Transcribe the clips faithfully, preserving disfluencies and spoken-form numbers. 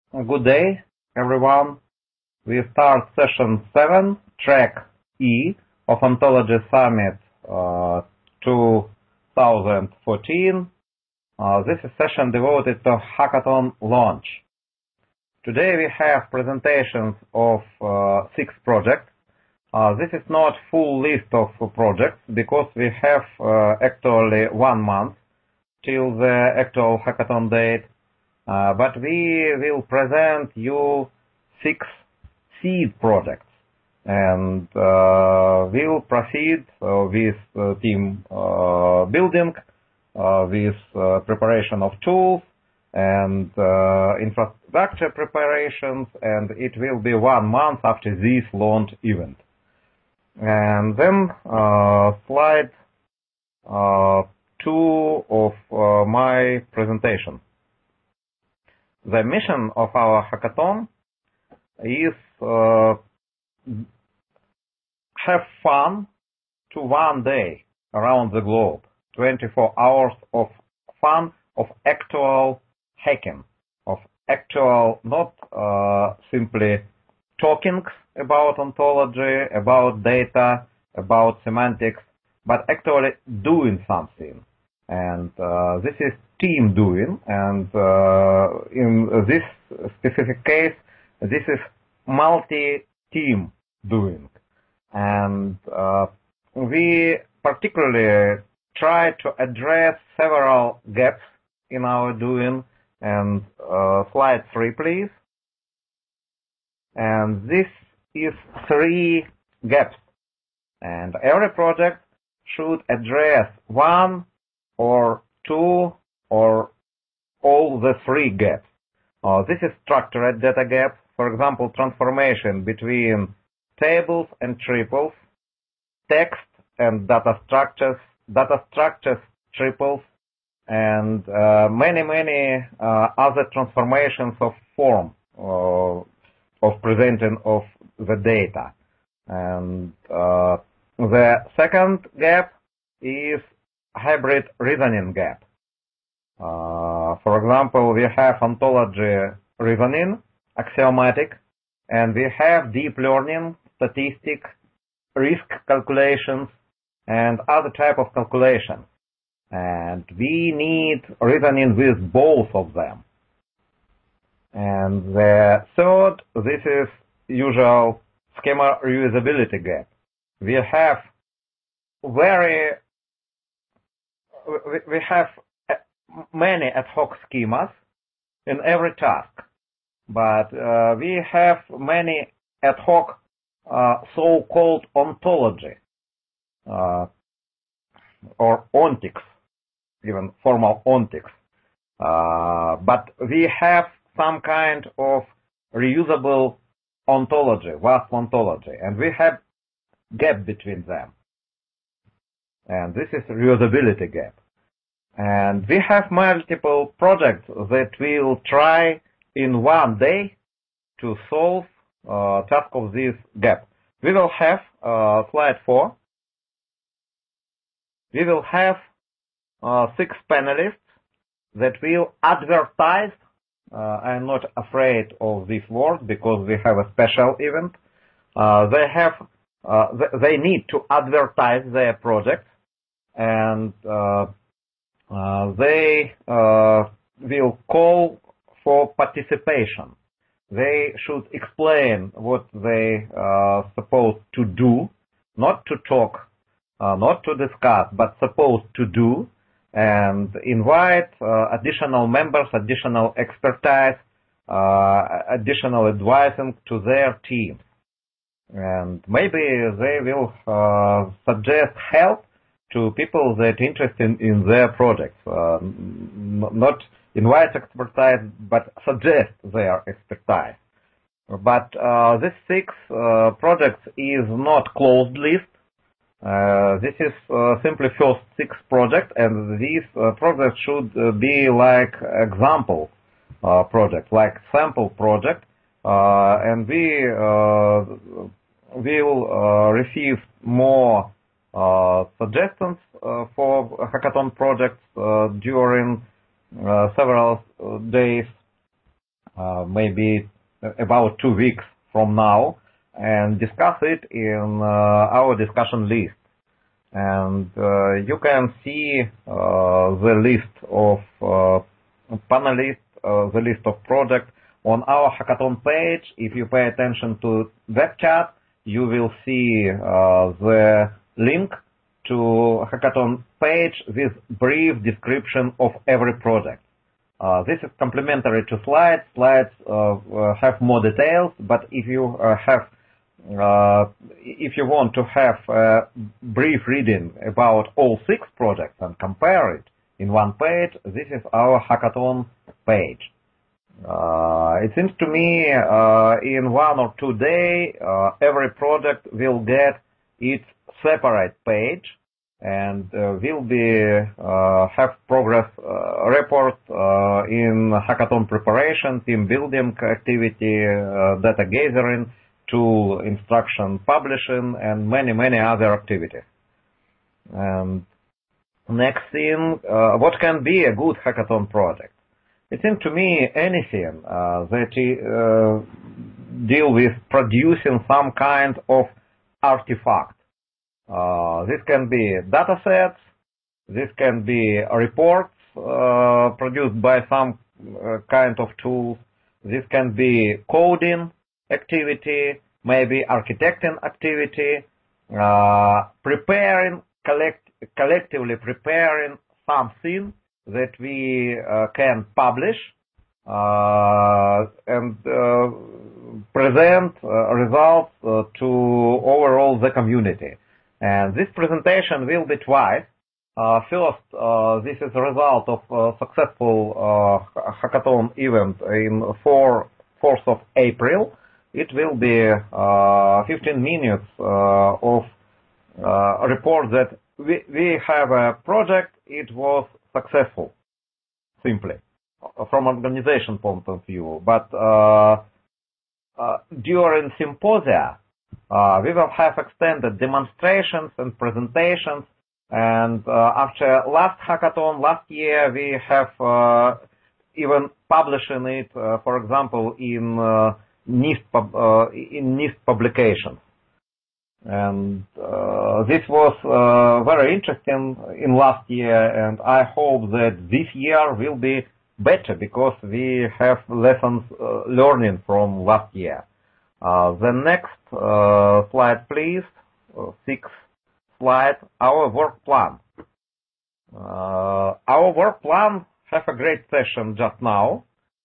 Good day, everyone. We start session seven, track E of Ontology Summit uh, twenty fourteen. Uh, this is session devoted to hackathon launch. Today we have presentations of uh, six projects. Uh, this is not full list of projects because we have uh, actually one month till the actual hackathon date. Uh, but we will present you six seed projects, and uh, we'll proceed uh, with uh, team uh, building, uh, with uh, preparation of tools and uh, infrastructure preparations, and it will be one month after this launch event. And then uh, slide uh, two of uh, my presentation. The mission of our hackathon is uh, have fun to one day around the globe, twenty-four hours of fun, of actual hacking, of actual, not uh, simply talking about ontology, about data, about semantics, but actually doing something. And uh, this is team doing, and uh, in this specific case, this is multi-team doing. And uh, we particularly try to address several gaps in our doing. And uh, slide three, please. And this is three gaps. And every project should address one or two or all the three gaps. Uh, this is structured data gap, for example, transformation between tables and triples, text and data structures, data structures, triples, and uh, many, many uh, other transformations of form uh, of presenting of the data. And uh, the second gap is hybrid reasoning gap. Uh, for example, we have ontology reasoning, axiomatic, and we have deep learning, statistic, risk calculations, and other type of calculations. And we need reasoning with both of them. And the third, this is usual schema reusability gap. We have very we have many ad hoc schemas in every task, but uh, we have many ad hoc uh, so-called ontology uh, or ontics, even formal ontics. Uh, but we have some kind of reusable ontology, vast ontology, and we have gap between them. And this is reusability gap. And we have multiple projects that will try in one day to solve uh, task of this gap. We will have uh, slide four. We will have uh, six panelists that will advertise. Uh, I'm not afraid of this word because we have a special event. Uh, they have, uh, they need to advertise their project, and uh, uh, they uh, will call for participation. They should explain what they are supposed to do, not to talk, uh, not to discuss, but supposed to do, and invite uh, additional members, additional expertise, uh, additional advising to their teams. And maybe they will uh, suggest help to people that are interested in their projects. Uh, not invite expertise, but suggest their expertise. But uh, this six uh, projects is not closed list. Uh, this is uh, simply first six projects, and these uh, projects should uh, be like example uh, project, like sample project, uh, and we uh, will uh, receive more uh, suggestions uh, for hackathon projects uh, during uh, several days. uh, maybe about two weeks from now, and discuss it in uh, our discussion list. And uh, you can see uh, the list of uh, panelists, uh, the list of projects on our hackathon page. If you pay attention to web chat, you will see uh, the link to hackathon page with brief description of every project. Uh, this is complementary to slides. Slides uh, uh, have more details, but if you uh, have Uh, if you want to have a brief reading about all six projects and compare it in one page, this is our hackathon page. Uh, it seems to me uh, in one or two days, uh, every project will get its separate page and uh, will be uh, have progress uh, report uh, in hackathon preparation, team building activity, uh, data gathering, tool instruction publishing, and many, many other activities. And next thing, uh, what can be a good hackathon project? It seems to me anything uh, that uh, deal with producing some kind of artifact. Uh, this can be data sets, this can be reports uh, produced by some uh, kind of tool, this can be coding activity, maybe architecting activity, uh, preparing, collect, collectively preparing something that we uh, can publish uh, and uh, present uh, results uh, to overall the community. And this presentation will be twice. Uh, first, uh, this is a result of a successful uh, hackathon event in fourth of April. It will be uh, fifteen minutes uh, of uh, report that we, we have a project, it was successful, simply, from organization point of view. But uh, uh, during symposia, uh, we will have extended demonstrations and presentations. And uh, after last hackathon, last year, we have uh, even publishing it, uh, for example, in uh, NIST, uh, in NIST publications. And uh, this was uh, very interesting in last year, and I hope that this year will be better because we have lessons uh, learning from last year. Uh, the next uh, slide, please, uh, sixth slide, our work plan. Uh, our work plan have a great session just now.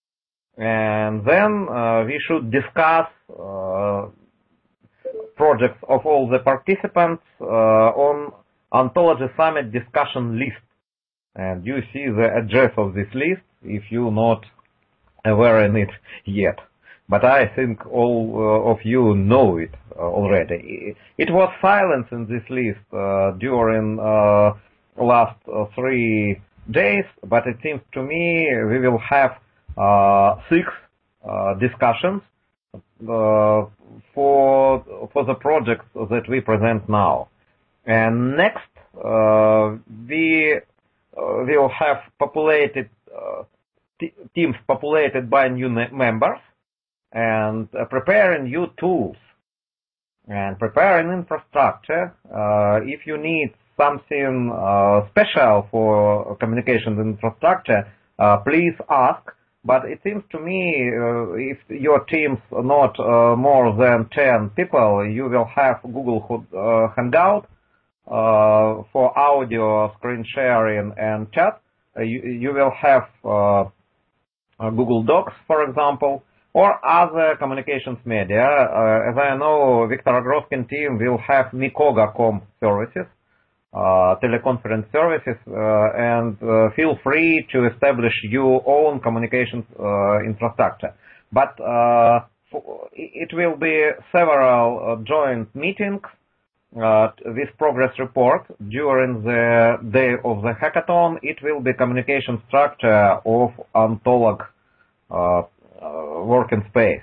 And then uh, we should discuss uh, projects of all the participants uh, on Ontology Summit discussion list. And you see the address of this list if you're not aware in it yet. But I think all uh, of you know it uh, already. It was silent in this list uh, during uh, last uh, three days, but it seems to me we will have Uh, six uh, discussions uh, for for the projects that we present now. And next, uh, we uh, will have populated uh, teams populated by new members and uh, preparing new tools and preparing infrastructure. Uh, if you need something uh, special for communication infrastructure, uh, please ask. But it seems to me, uh, if your team's not uh, more than ten people, you will have Google uh, Hangout uh, for audio, screen sharing, and chat. Uh, you, you will have uh, uh, Google Docs, for example, or other communications media. Uh, as I know, Viktor Agroskin team will have Mikoga dot com services. Uh, teleconference services, uh, and uh, feel free to establish your own communications uh, infrastructure. But uh, it will be several uh, joint meetings uh, with progress report during the day of the hackathon. It will be communication structure of Ontolog uh, uh, working space.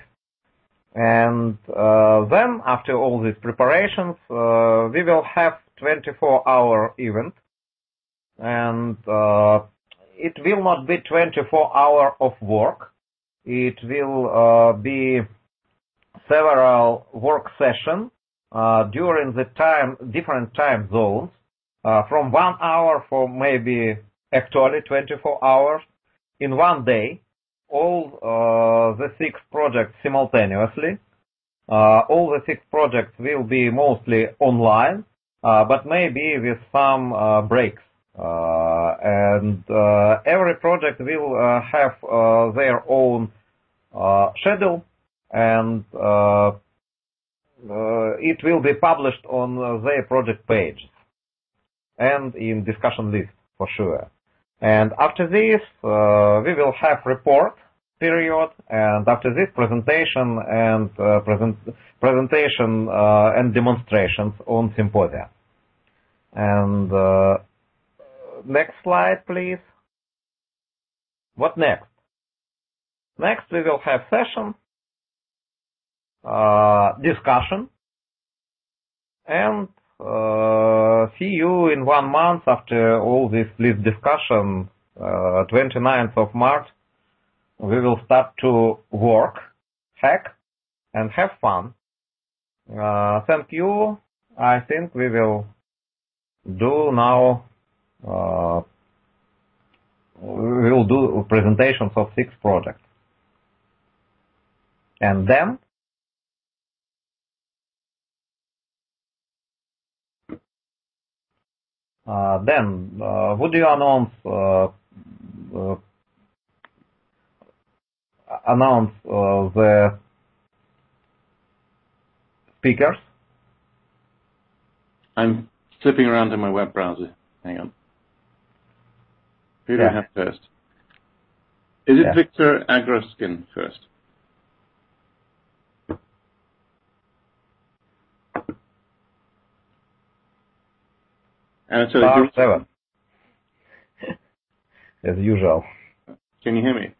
And uh, then, after all these preparations, uh, we will have twenty-four hour event, and uh, it will not be twenty-four hour of work. it will uh, be several work sessions uh, during the time, different time zones, uh, from one hour for maybe actually twenty-four hours in one day, all uh, the six projects simultaneously. Uh, all the six projects will be mostly online, uh, but maybe with some uh, breaks. Uh, and uh, every project will uh, have uh, their own uh, schedule, and uh, uh, it will be published on uh, their project page and in discussion list for sure. And after this, uh, we will have report period, and after this presentation and uh, present, presentation uh, and demonstrations on symposia. And uh, next slide, please. What next? Next, we will have session, uh, discussion, and uh, see you in one month after all this this discussion, uh, twenty-ninth of March. We will start to work, hack, and have fun. Uh, thank you. I think we will do now, uh, we will do presentations of six projects. And then, uh, then, uh, would you announce, uh, uh, announce uh, the speakers? I'm flipping around in my web browser. Hang on. Who do yeah. I have first? Is it yeah. Victor Agroskin first? And so Star seven. As usual. Can you hear me?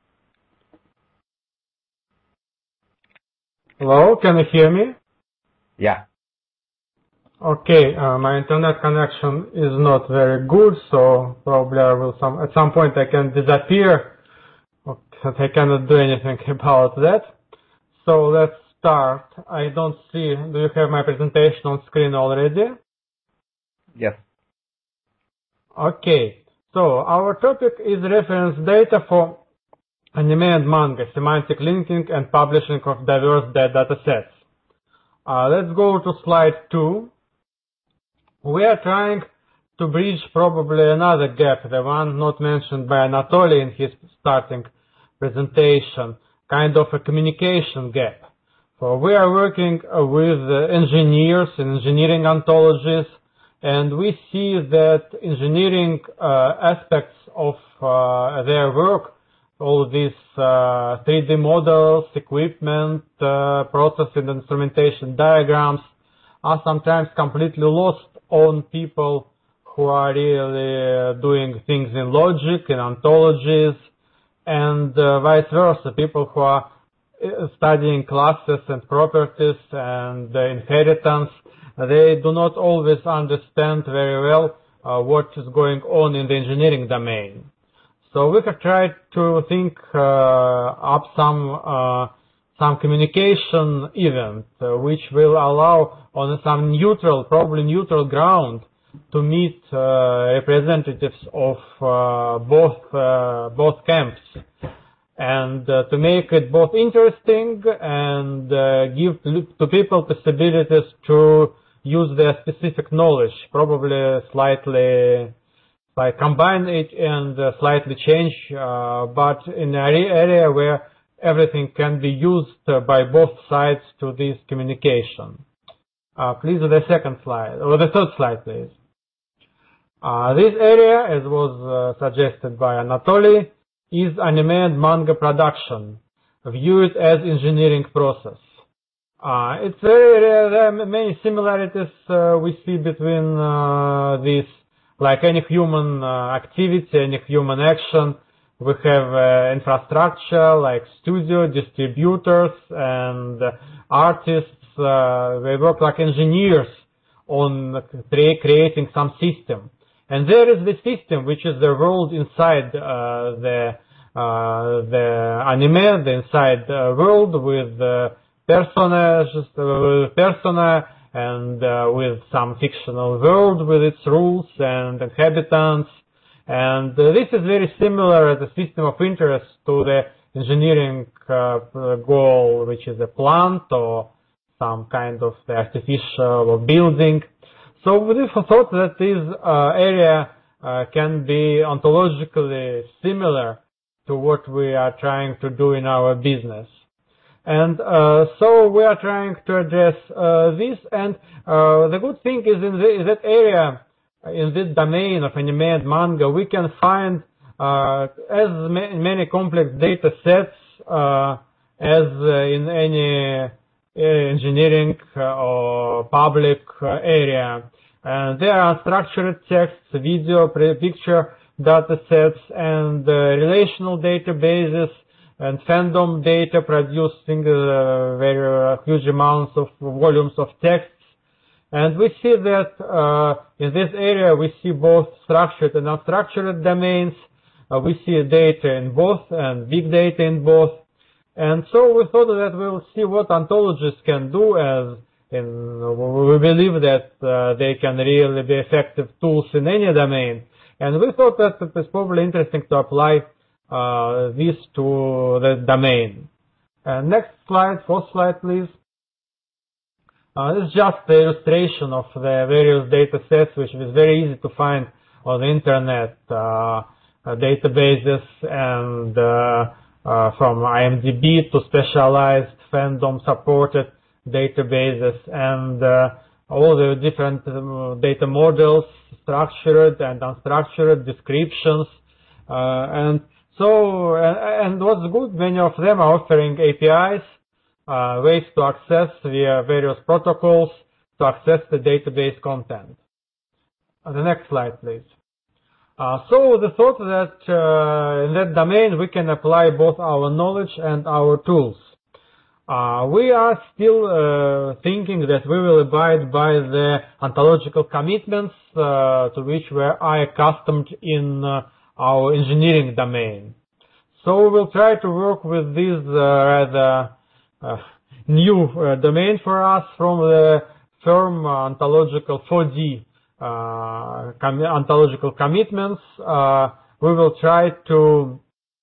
Hello, can you hear me? Yeah. Okay, uh, my internet connection is not very good, so probably I will some at some point I can disappear. Okay, I cannot do anything about that. So let's start. I don't see. Do you have my presentation on screen already? Yes. Okay. So our topic is reference data for anime and manga, semantic linking and publishing of diverse data sets. Uh, let's go to slide two. We are trying to bridge probably another gap, the one not mentioned by Anatoly in his starting presentation, kind of a communication gap. So we are working uh, with uh, engineers in engineering ontologies, and we see that engineering uh, aspects of uh, their work, all these uh, three D models, equipment, uh, process and instrumentation diagrams, are sometimes completely lost on people who are really uh, doing things in logic, in ontologies, and uh, vice versa, people who are studying classes and properties and uh, inheritance. They do not always understand very well uh, what is going on in the engineering domain. So we have tried to think uh, up some uh, some communication event uh, which will allow on some neutral, probably neutral ground, to meet uh, representatives of uh, both uh, both camps, and uh, to make it both interesting and uh, give to people possibilities to use their specific knowledge, probably slightly, like combine it and uh, slightly change, uh, but in an area where everything can be used uh, by both sides to this communication. Uh, please, the second slide, or the third slide, please. Uh, this area, as was uh, suggested by Anatoly, is anime and manga production, viewed as engineering process. Uh, it's very, there are many similarities uh, we see between uh, these, like any human uh, activity, any human action. We have uh, infrastructure like studio, distributors, and uh, artists. Uh, they work like engineers on creating some system. And there is the system, which is the world inside uh, the uh, the anime, the inside uh, world with uh, personages, uh, persona, and uh, with some fictional world with its rules and inhabitants. And uh, this is very similar as a system of interest to the engineering uh, goal, which is a plant or some kind of artificial building. So we thought that this uh, area uh, can be ontologically similar to what we are trying to do in our business. And uh, so we are trying to address uh, this, and uh, the good thing is in, the, in that area, in this domain of anime and manga, we can find uh, as ma many complex data sets uh, as uh, in any uh, engineering uh, or public uh, area. And there are structured text, video, picture data sets, and uh, relational databases, and fandom data producing uh, very uh, huge amounts of volumes of texts. And we see that uh, in this area we see both structured and unstructured domains. Uh, we see data in both and big data in both. And so we thought that we will see what ontologies can do, as in, we believe that uh, they can really be effective tools in any domain. And we thought that it is probably interesting to apply uh, this to the domain. Uh, next slide, fourth slide, please. Uh, this is just the illustration of the various data sets, which is very easy to find on the internet, uh, uh, databases, and uh, uh, from IMDb to specialized fandom supported databases, and uh, all the different uh, data models, structured and unstructured descriptions, uh, and so, and, and what's good, many of them are offering A P Is, uh, ways to access via various protocols to access the database content. Uh, the next slide, please. Uh, so the thought that uh, in that domain we can apply both our knowledge and our tools. Uh, we are still uh, thinking that we will abide by the ontological commitments uh, to which we are accustomed in uh, our engineering domain. So we will try to work with this uh, rather uh, new uh, domain for us from the firm ontological four D uh, com ontological commitments. Uh, we will try to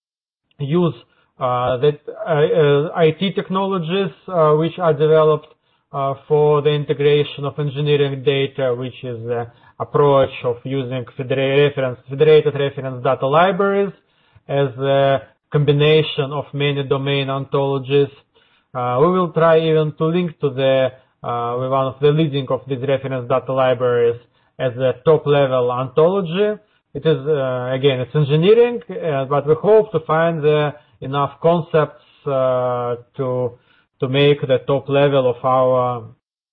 use Uh, that uh, uh, I T technologies uh, which are developed uh, for the integration of engineering data, which is the approach of using federated reference, federated reference data libraries as a combination of many domain ontologies. Uh, we will try even to link to the uh, one of the leading of these reference data libraries as a top-level ontology. It is uh, again, it's engineering, uh, but we hope to find the enough concepts uh, to to make the top level of our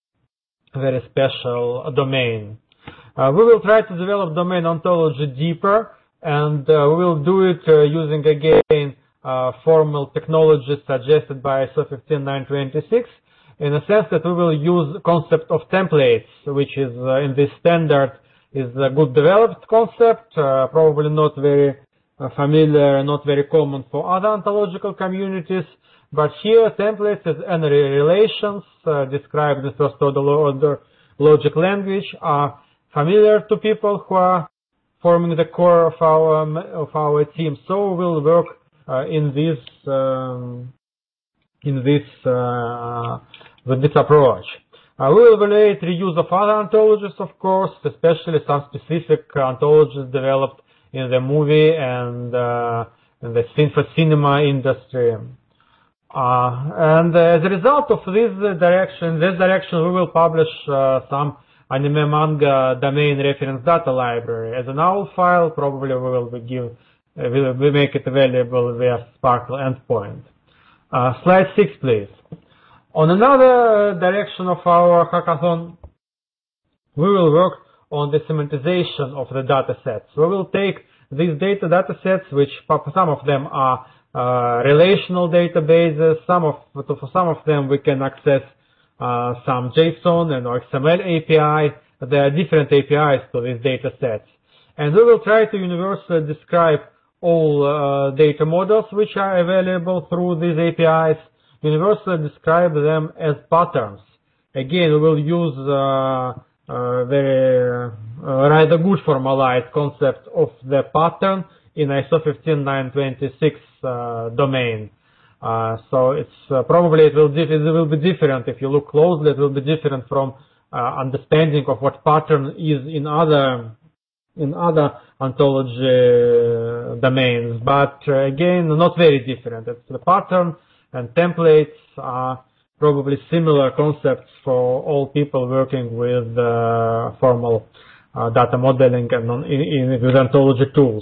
very special domain. Uh, we will try to develop domain ontology deeper, and uh, we will do it uh, using again uh, formal technologies suggested by I S O fifteen nine twenty-six, in the sense that we will use concept of templates, which is uh, in this standard is a good developed concept, uh, probably not very Uh, familiar, not very common for other ontological communities, but here templates as n-ray relations uh, described in first order logic language are familiar to people who are forming the core of our of our team. So we'll work uh, in this um, in this uh, with this approach. Uh, we will evaluate reuse of other ontologies, of course, especially some specific ontologies developed in the movie and uh, in the cinema industry. Uh, and uh, as a result of this direction, this direction, we will publish uh, some anime manga domain reference data library as an O W L file. Probably we will be give, uh, we will make it available via SPARQL endpoint. Uh, slide six, please. On another direction of our hackathon, we will work on the semantization of the data sets. We will take these data data sets, which some of them are uh, relational databases, some of for some of them we can access uh, some JSON and or X M L A P I. There are different A P Is to these data sets, and we will try to universally describe all uh, data models which are available through these A P Is, universally describe them as patterns. Again, we will use uh, uh, very uh, rather good formalized concept of the pattern in I S O fifteen nine twenty-six uh, domain. Uh, so it's uh, probably it will, it will be different if you look closely. It will be different from uh, understanding of what pattern is in other in other ontology domains. But uh, again, not very different. It's the pattern and templates are probably similar concepts for all people working with uh, formal uh, data modeling and on, in, in, with ontology tools.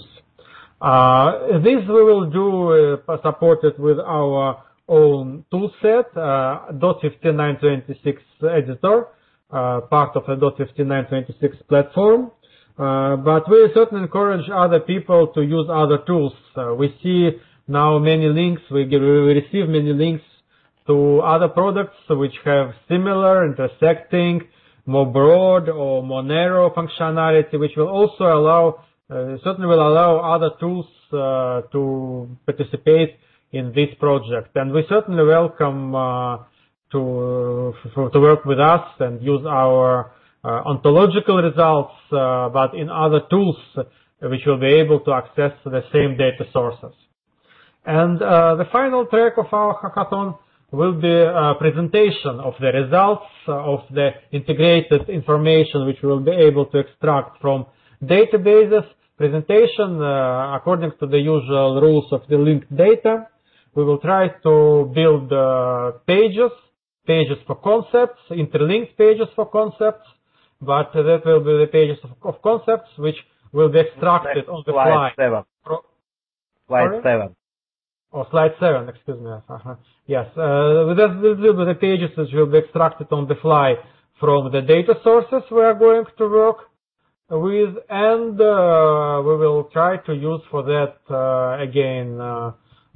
Uh, this we will do uh, supported with our own toolset, uh, dot fifteen nine twenty-six editor, uh, part of the dot fifteen nine twenty-six platform. Uh, but we certainly encourage other people to use other tools. Uh, we see now many links, we, give, we receive many links to other products which have similar, intersecting, more broad or more narrow functionality, which will also allow Uh, certainly will allow other tools uh, to participate in this project, and we certainly welcome uh, to for, to work with us and use our uh, ontological results, uh, but in other tools uh, which will be able to access the same data sources. And uh, the final track of our hackathon will be a presentation of the results uh, of the integrated information which we will be able to extract from databases. Presentation uh, according to the usual rules of the linked data. We will try to build uh, pages, pages for concepts, interlinked pages for concepts, but uh, that will be the pages of, of concepts which will be extracted on the slide fly. Seven. Pro slide Sorry? seven. Oh, slide seven, excuse me. Uh-huh. Yes, uh, that will be the pages which will be extracted on the fly from the data sources we are going to work with, and uh, we will try to use for that uh, again uh,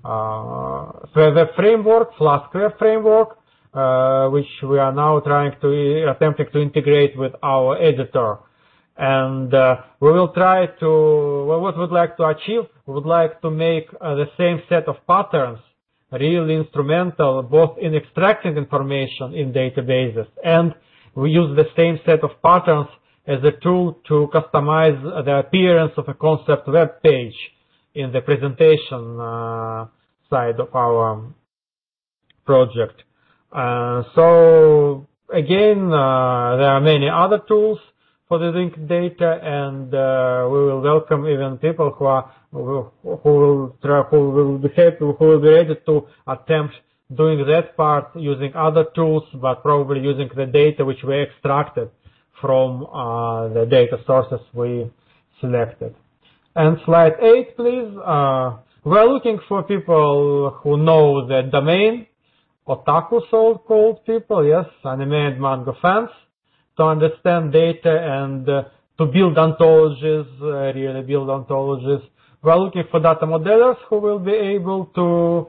uh, the framework, Flask web framework, uh, which we are now trying to attempting to integrate with our editor. And uh, we will try to well, what we would like to achieve. We would like to make uh, the same set of patterns really instrumental both in extracting information in databases, and we use the same set of patterns as a tool to customize the appearance of a concept web page in the presentation uh, side of our project. Uh, so again, uh, there are many other tools for the linked data, and uh, we will welcome even people who are who will try, who will be happy, who will be ready to attempt doing that part using other tools, but probably using the data which we extracted from uh, the data sources we selected. And slide eight, please. Uh, we're looking for people who know the domain, otaku so-called people, yes, anime and manga fans, to understand data and uh, to build ontologies, uh, really build ontologies. We're looking for data modelers who will be able to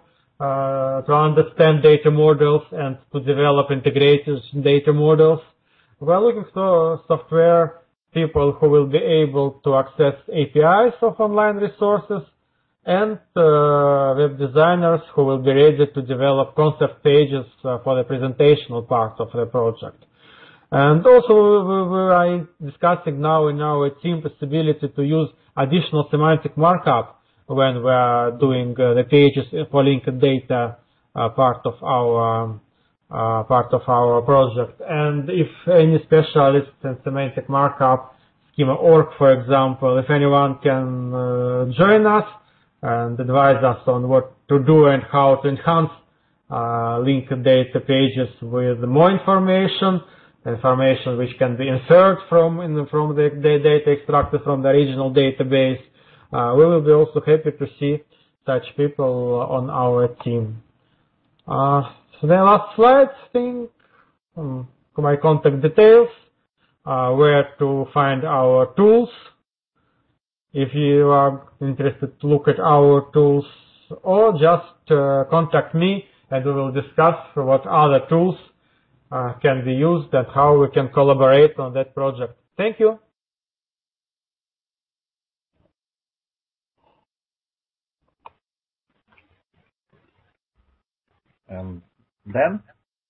uh, to understand data models and to develop integrated data models. We're looking for software people who will be able to access A P Is of online resources, and uh, web designers who will be ready to develop concept pages uh, for the presentational part of the project. And also we, we are discussing now in our team possibility to use additional semantic markup when we are doing uh, the pages for linked data uh, part of our Uh, part of our project. And if any specialists in semantic markup, schema dot org, for example, if anyone can uh, join us and advise us on what to do and how to enhance uh, linked data pages with more information, information which can be inferred from in the, from the, the data extracted from the original database, uh, we will be also happy to see such people on our team. Uh, So the last slide, I think, um, my contact details, uh, where to find our tools. If you are interested to look at our tools, or just uh, contact me and we will discuss what other tools uh, can be used and how we can collaborate on that project. Thank you. And then?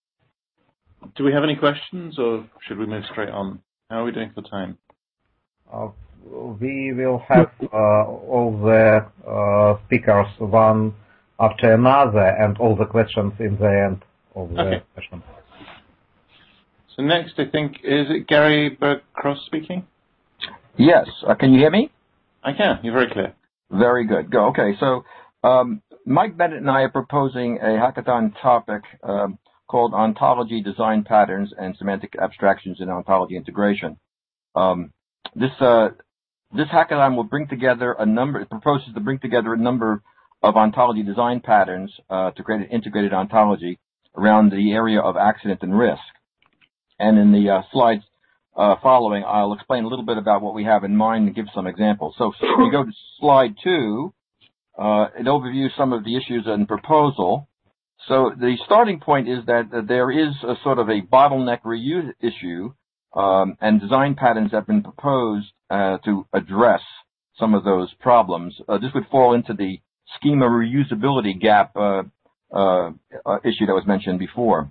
Do we have any questions, or should we move straight on? How are we doing for time? Uh, we will have uh, all the uh, speakers one after another, and all the questions in the end of the okay. session. So next, I think, is it Gary Berg-Cross speaking? Yes. Uh, can you hear me? I can. You're very clear. Very good. Go. Okay. So um, Mike Bennett and I are proposing a hackathon topic um, called Ontology Design Patterns and Semantic Abstractions in Ontology Integration. Um, this uh, this hackathon will bring together a number. It proposes to bring together a number of ontology design patterns uh, to create an integrated ontology around the area of accident and risk. And in the uh, slides uh, following, I'll explain a little bit about what we have in mind and give some examples. So if you go to slide two, uh, it overviews some of the issues in proposal. So the starting point is that uh, there is a sort of a bottleneck reuse issue, um, and design patterns have been proposed uh, to address some of those problems. Uh, this would fall into the schema reusability gap uh, uh, uh, issue that was mentioned before.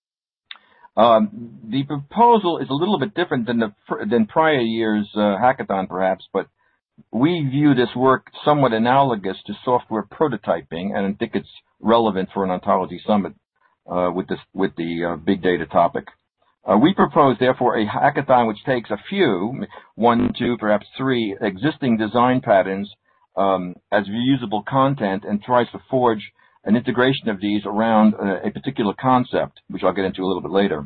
Um, the proposal is a little bit different than the than prior years' uh, hackathon, perhaps, but we view this work somewhat analogous to software prototyping, and I think it's relevant for an ontology summit uh, with this with the uh, big data topic. Uh, we propose, therefore, a hackathon which takes a few, one, two, perhaps three, existing design patterns um, as reusable content and tries to forge an integration of these around a, a particular concept, which I'll get into a little bit later.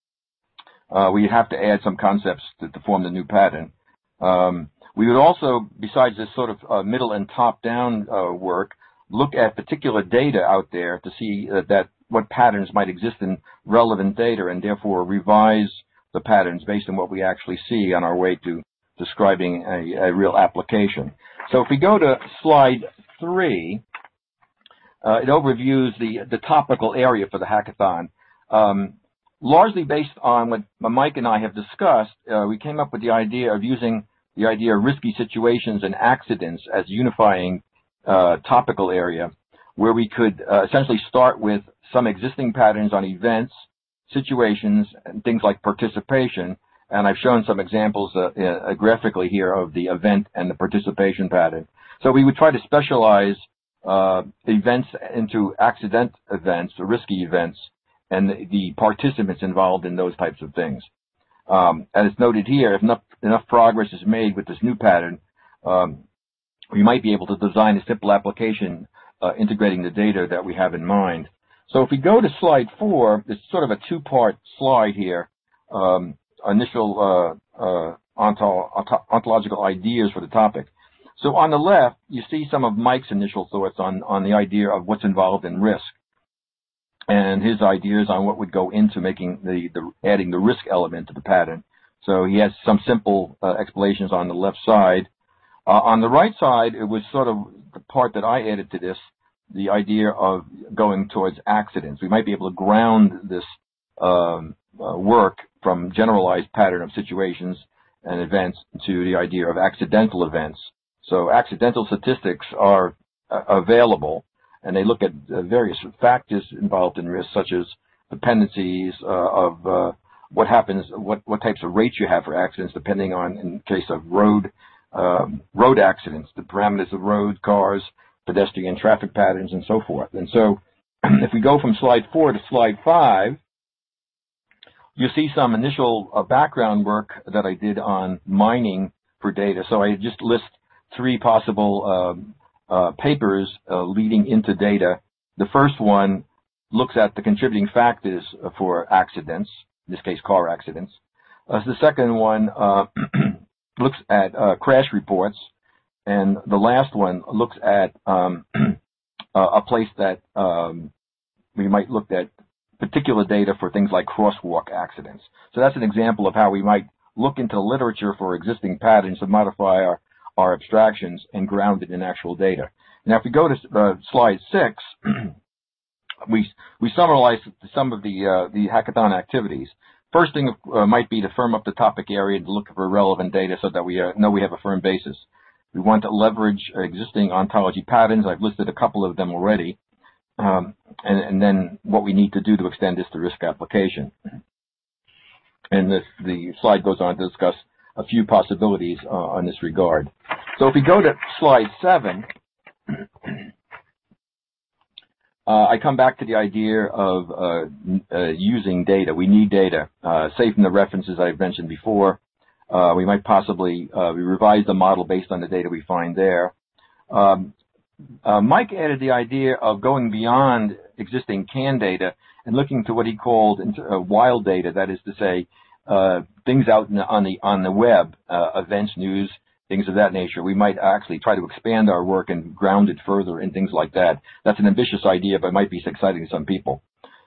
Uh, we have to add some concepts to, to form the new pattern. Um, we would also, besides this sort of uh, middle and top-down uh, work, look at particular data out there to see uh, that what patterns might exist in relevant data, and therefore revise the patterns based on what we actually see on our way to describing a, a real application. So if we go to slide three, Uh, it overviews the, the topical area for the hackathon. Um, largely based on what Mike and I have discussed, uh, we came up with the idea of using the idea of risky situations and accidents as unifying uh, topical area, where we could uh, essentially start with some existing patterns on events, situations, and things like participation. And I've shown some examples uh, uh, graphically here of the event and the participation pattern. So we would try to specialize Uh, events into accident events, or risky events, and the, the participants involved in those types of things. Um, as it's noted here, if enough, enough progress is made with this new pattern, um, we might be able to design a simple application uh, integrating the data that we have in mind. So if we go to slide four, it's sort of a two-part slide here, um, initial uh, uh, ontol- ontological ideas for the topic. So on the left, you see some of Mike's initial thoughts on, on the idea of what's involved in risk, and his ideas on what would go into making the, the adding the risk element to the pattern. So he has some simple uh, explanations on the left side. Uh, on the right side, it was sort of the part that I added to this, the idea of going towards accidents. We might be able to ground this um, uh, work from generalized pattern of situations and events to the idea of accidental events. So accidental statistics are uh, available, and they look at uh, various factors involved in risk, such as dependencies uh, of uh, what happens, what, what types of rates you have for accidents, depending on, in case of road um, road accidents, the parameters of road, cars, pedestrian traffic patterns, and so forth. And so if we go from slide four to slide five, you see some initial uh, background work that I did on mining for data. So I just list three possible uh, uh, papers uh, leading into data. The first one looks at the contributing factors for accidents, in this case car accidents. Uh, the second one uh, looks at uh, crash reports, and the last one looks at um, a place that um, we might look at particular data for things like crosswalk accidents. So that's an example of how we might look into the literature for existing patterns to modify our our abstractions and ground it in actual data. Now, if we go to uh, slide six, we we summarize some of the uh, the hackathon activities. First thing uh, might be to firm up the topic area and look for relevant data so that we uh, know we have a firm basis. We want to leverage existing ontology patterns. I've listed a couple of them already. um, and, and then what we need to do to extend this to risk application. And this, the slide goes on to discuss a few possibilities uh, on this regard. So if we go to slide seven, uh, I come back to the idea of uh, uh, using data. We need data. Uh, say from the references I've mentioned before, uh, we might possibly uh, revise the model based on the data we find there. Um, uh, Mike added the idea of going beyond existing canned data and looking to what he called uh, wild data, that is to say, uh, things out in the, on the on the web, uh, events, news, things of that nature. We might actually try to expand our work and ground it further in things like that. That's an ambitious idea, but it might be exciting to some people.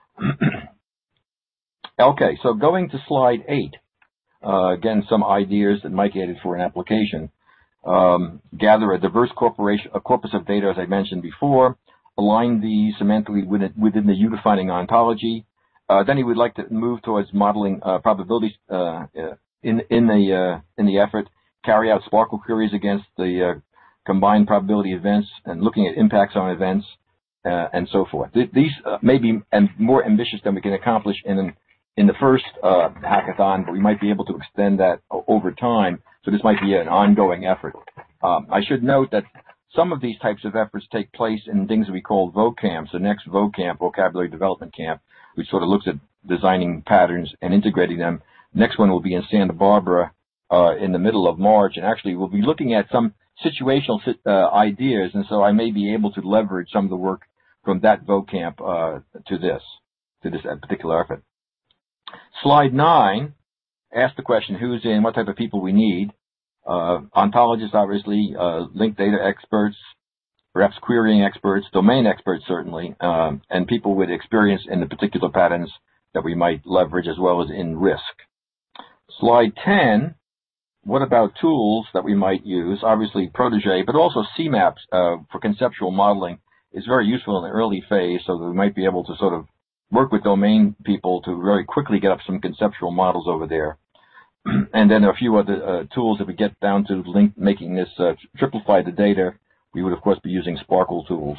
Okay, so going to slide eight. Uh, again, some ideas that Mike added for an application. Um, gather a diverse corporation, a corpus of data, as I mentioned before. Align these semantically within, within the unifying ontology. Uh, then he would like to move towards modeling uh, probabilities uh, in in the uh, in the effort. Carry out SPARQL queries against the uh, combined probability events and looking at impacts on events uh, and so forth. Th these uh, may be and more ambitious than we can accomplish in in the first uh, hackathon, but we might be able to extend that over time. So this might be an ongoing effort. Um, I should note that some of these types of efforts take place in things we call vocamps. The next vocamp, Vocabulary Development Camp, which sort of looks at designing patterns and integrating them. Next one will be in Santa Barbara uh, in the middle of March, and actually we'll be looking at some situational uh, ideas, and so I may be able to leverage some of the work from that vocamp uh, to this, to this particular effort. Slide nine asks the question, who's in, what type of people we need. Uh, ontologists, obviously, uh, linked data experts, perhaps querying experts, domain experts, certainly, um, and people with experience in the particular patterns that we might leverage as well as in risk. Slide ten, what about tools that we might use? Obviously, Protege, but also C MAPS uh, for conceptual modeling is very useful in the early phase, so that we might be able to sort of work with domain people to very quickly get up some conceptual models over there. And then a few other uh, tools if we get down to link, making this uh, triplify the data. We would, of course, be using SPARQL tools.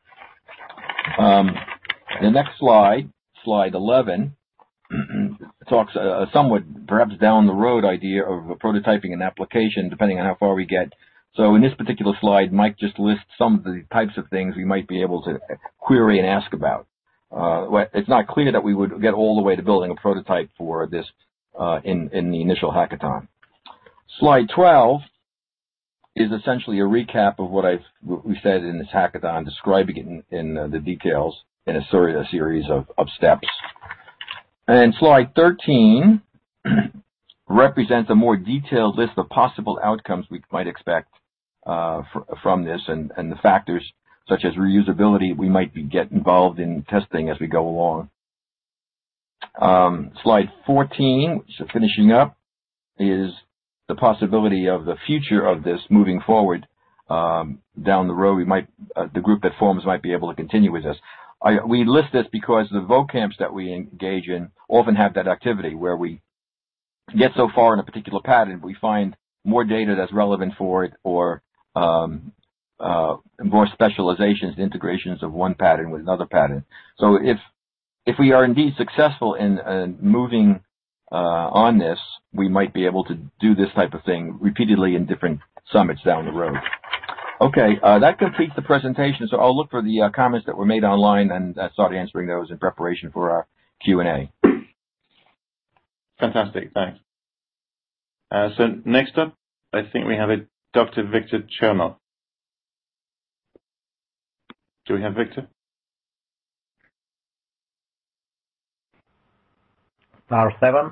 Um, the next slide, slide eleven, talks uh, somewhat, perhaps down the road idea of prototyping an application, depending on how far we get. So in this particular slide, Mike just lists some of the types of things we might be able to query and ask about. Uh, it's not clear that we would get all the way to building a prototype for this uh, in, in the initial hackathon. Slide twelve is essentially a recap of what I've we said in this hackathon, describing it in, in uh, the details in a, ser a series of, of steps. And slide thirteen represents a more detailed list of possible outcomes we might expect uh, fr from this, and, and the factors such as reusability we might be get involved in testing as we go along. Um, slide fourteen, which is finishing up, is the possibility of the future of this moving forward um, down the road. We might, uh, the group that forms might be able to continue with this. I, we list this because the vocamps that we engage in often have that activity where we get so far in a particular pattern, we find more data that's relevant for it, or um, uh, more specializations, integrations of one pattern with another pattern. So if if we are indeed successful in uh, moving uh, on this, we might be able to do this type of thing repeatedly in different summits down the road. Okay, uh, that completes the presentation. So I'll look for the uh, comments that were made online and uh, start answering those in preparation for our Q and A. Fantastic, thanks. Uh, so next up, I think we have a Doctor Victor Chernov. Do we have Victor? Star seven.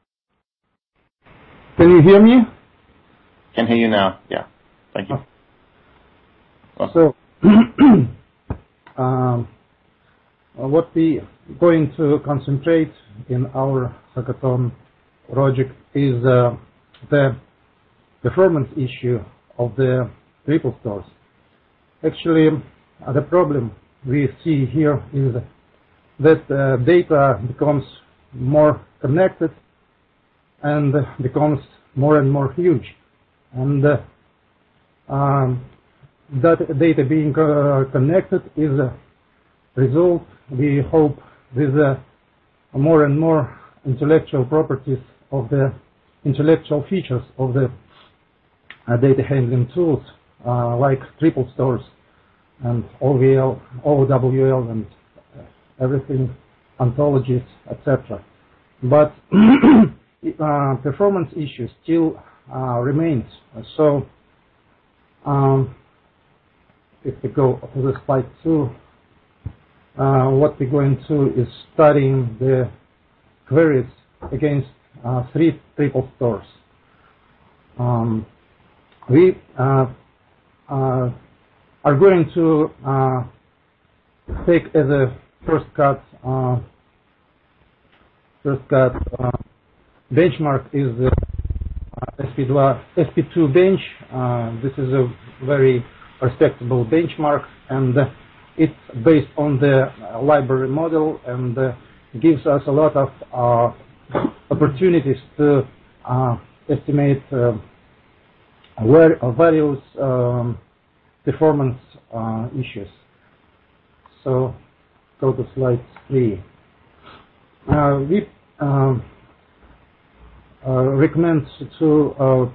Can you hear me? Can hear you now. Yeah. Thank you. Oh. So, um, what we going to concentrate in our hackathon project is uh, the performance issue of the triple stores. Actually, uh, the problem we see here is that uh, data becomes more connected and becomes more and more huge, and uh, um, that data being uh, connected is uh, result, we hope, with uh, more and more intellectual properties of the intellectual features of the uh, data handling tools, uh, like triple stores and O V L, O W L, and everything, ontologies, et cetera. But uh, performance issues still uh, remains. So, um, if we go to the slide two, uh, what we're going to is studying the queries against uh, three triple stores. Um, we uh, uh, are going to uh, take as a first cut uh, first cut uh, benchmark is the uh, S P two bench. Uh, this is a very respectable benchmark, and uh, it's based on the uh, library model, and uh, gives us a lot of uh, opportunities to uh, estimate uh, where uh, various um, performance uh, issues. So go to slide three. Uh, we um, uh, recommend to uh,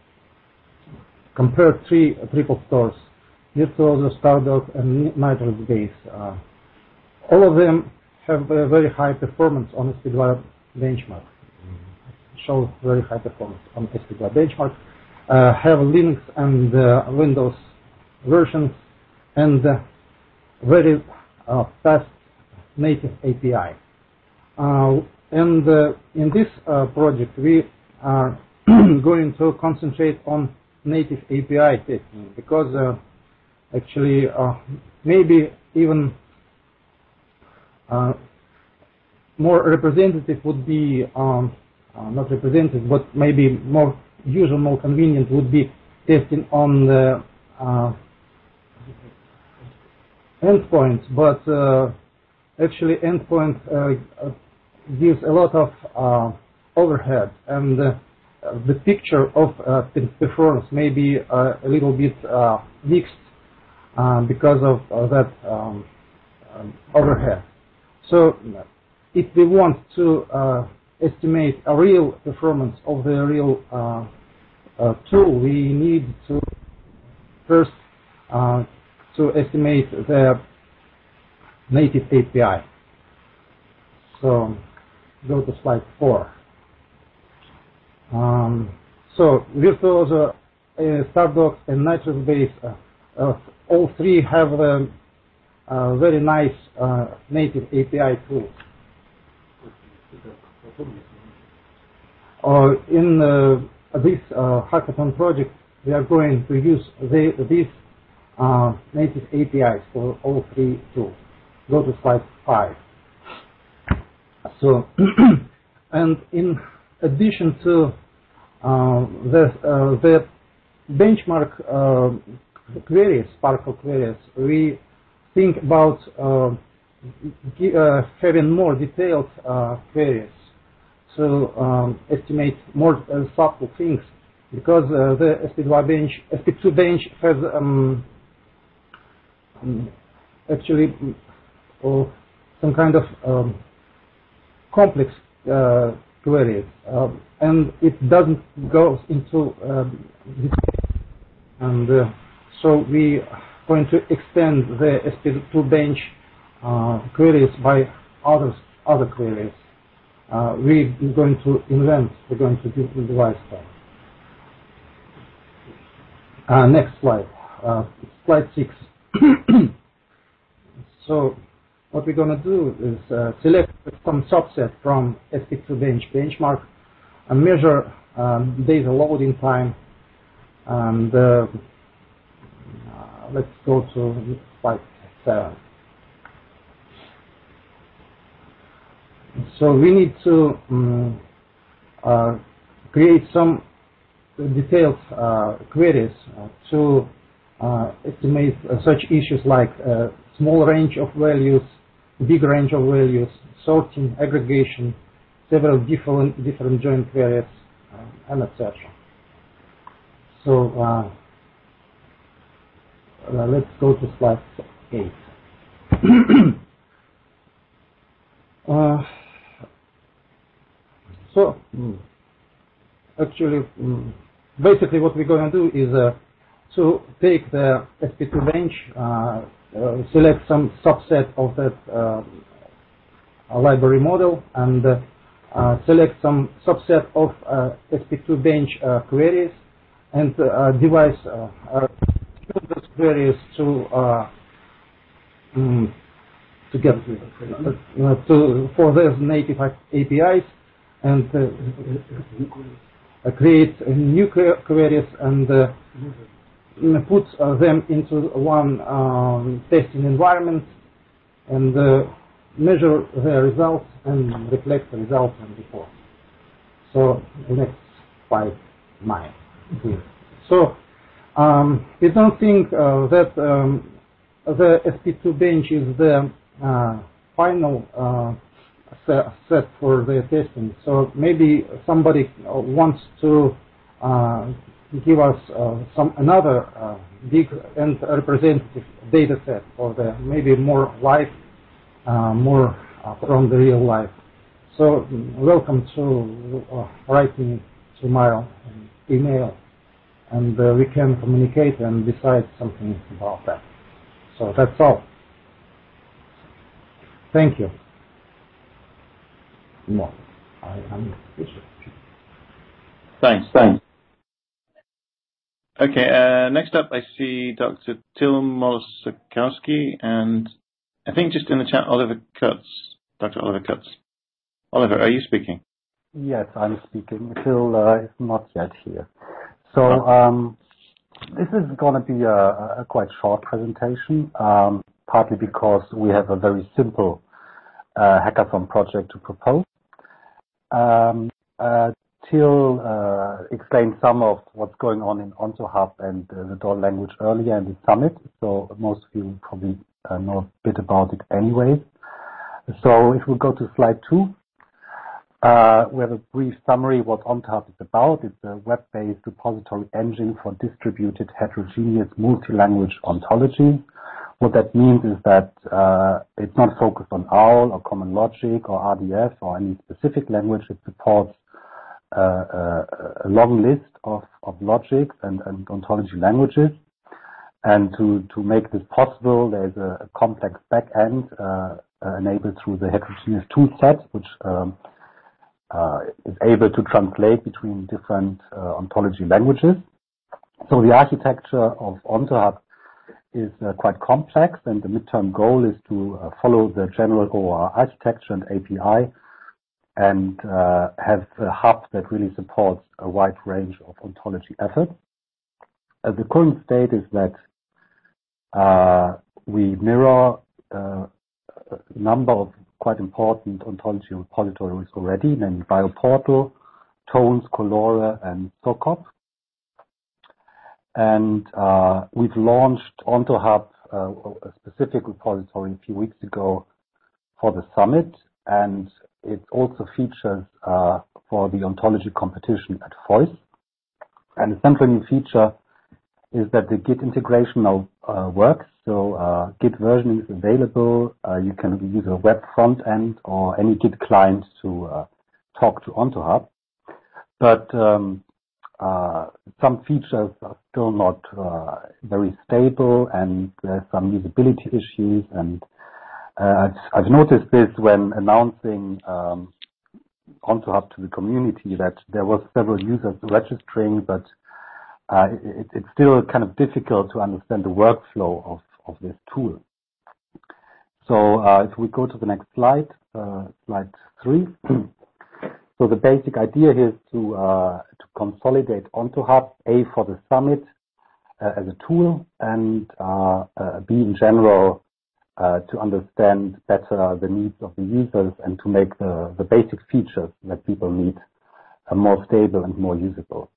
compare three triple stores: Virtuoso, Stardog, and Nitrous Base. Uh, all of them have a very high performance on S P D Y benchmark. Show very high performance on S P D Y benchmark. Uh, have Linux and uh, Windows versions, and uh, very uh, fast native A P I. Uh, and uh, in this uh, project, we are going to concentrate on native A P I testing, because uh, actually uh, maybe even uh, more representative would be, um, uh, not representative, but maybe more usual, more convenient would be testing on the uh, endpoint, but uh, actually endpoint uh, gives a lot of uh, overhead, and uh, the picture of uh, performance may be uh, a little bit uh, mixed uh, because of uh, that um, um, overhead. So if we want to uh, estimate a real performance of the real uh, uh, tool, we need to first uh, to estimate the native A P I. So go to slide four. Um, so Virtuoso, uh, Stardog, and Nitrous Base, uh, uh, all three have um, uh, very nice uh, native A P I tools. Uh, in uh, this uh, hackathon project, we are going to use the, these uh, native A P Is for all three tools. Go to slide five. So, and in addition to uh, the, uh, the benchmark uh, queries, Sparkle queries, we think about uh, uh, having more detailed uh, queries to um, estimate more uh, subtle things, because uh, the S P D Y bench, S P two bench has um, actually uh, some kind of um, complex uh, queries, uh, and it doesn't go into um, detail. And uh, so we are going to extend the S P two bench uh, queries by other other queries. Uh, we're going to invent, we're going to do device stuff. Uh, next slide, uh, slide six. So what we're going to do is uh, select some subset from S P two bench benchmark and measure um, data loading time, and uh, uh, let's go to slide seven. So we need to um, uh, create some detailed uh, queries uh, to uh, estimate uh, such issues like uh, small range of values, big range of values, sorting, aggregation, several different different joint queries, uh, and et cetera. So uh, uh, let's go to slide eight. Uh, so, mm, actually, mm, basically what we're going to do is uh, to take the S P two bench, uh, uh, select some subset of that uh, library model, and uh, uh, select some subset of uh, S P two bench uh, queries, and uh, devise uh, uh, those queries to uh, mm, to get uh, to for those native A P Is, and uh, create uh, new queries and uh, put uh, them into one um, testing environment, and uh, measure the results and reflect the results and report. So next slide, nine. So um, we don't think uh, that um, the S P two bench is the uh, final uh, set for the testing. So maybe somebody wants to uh, give us uh, some another uh, big and representative data set for the maybe more live, uh, more uh, from the real life. So welcome to uh, write me to my email, and uh, we can communicate and decide something about that. So that's all. Thank you. No, I am. Thanks. Thanks. Okay. Uh, next up, I see Doctor Till Molosakowski, and I think just in the chat, Oliver Kutz. Doctor Oliver Kutz. Oliver, are you speaking? Yes, I'm speaking. Till uh, is not yet here. So um, this is going to be a, a quite short presentation, um, partly because we have a very simple uh, hackathon project to propose. Um, uh, Till uh, explained some of what's going on in OntoHub and uh, the D O L language earlier in the summit, so most of you probably uh, know a bit about it anyway. So if we go to slide two, uh, we have a brief summary what OntoHub is about. It's a web-based repository engine for distributed heterogeneous multi-language ontology. What that means is that uh, it's not focused on OWL or Common Logic or R D F or any specific language. It supports uh, a, a long list of, of logics and, and ontology languages. And to, to make this possible, there's a, a complex backend uh, uh, enabled through the heterogeneous toolset, which um, uh, is able to translate between different uh, ontology languages. So the architecture of OntoHub is uh, quite complex, and the midterm goal is to uh, follow the general O R architecture and A P I and uh, have a hub that really supports a wide range of ontology efforts. Uh, the current state is that uh, we mirror uh, a number of quite important ontology repositories already, namely BioPortal, Tones, Colore, and SOCOP. And uh, we've launched OntoHub, uh, a specific repository a few weeks ago for the summit, and it also features uh, for the ontology competition at Voice. And the central new feature is that the Git integration now uh, works. So uh, Git versioning is available. Uh, you can use a web front end or any Git client to uh, talk to OntoHub. But um, Uh, some features are still not uh, very stable, and there's some usability issues. And uh, I've, I've noticed this when announcing um, OntoHub to the community, that there was several users registering, but uh, it, it's still kind of difficult to understand the workflow of, of this tool. So uh, if we go to the next slide, uh, slide three. So the basic idea here is to, uh, to consolidate OntoHub, A, for the summit uh, as a tool, and uh, uh, B, in general, uh, to understand better the needs of the users and to make the, the basic features that people need uh, more stable and more usable.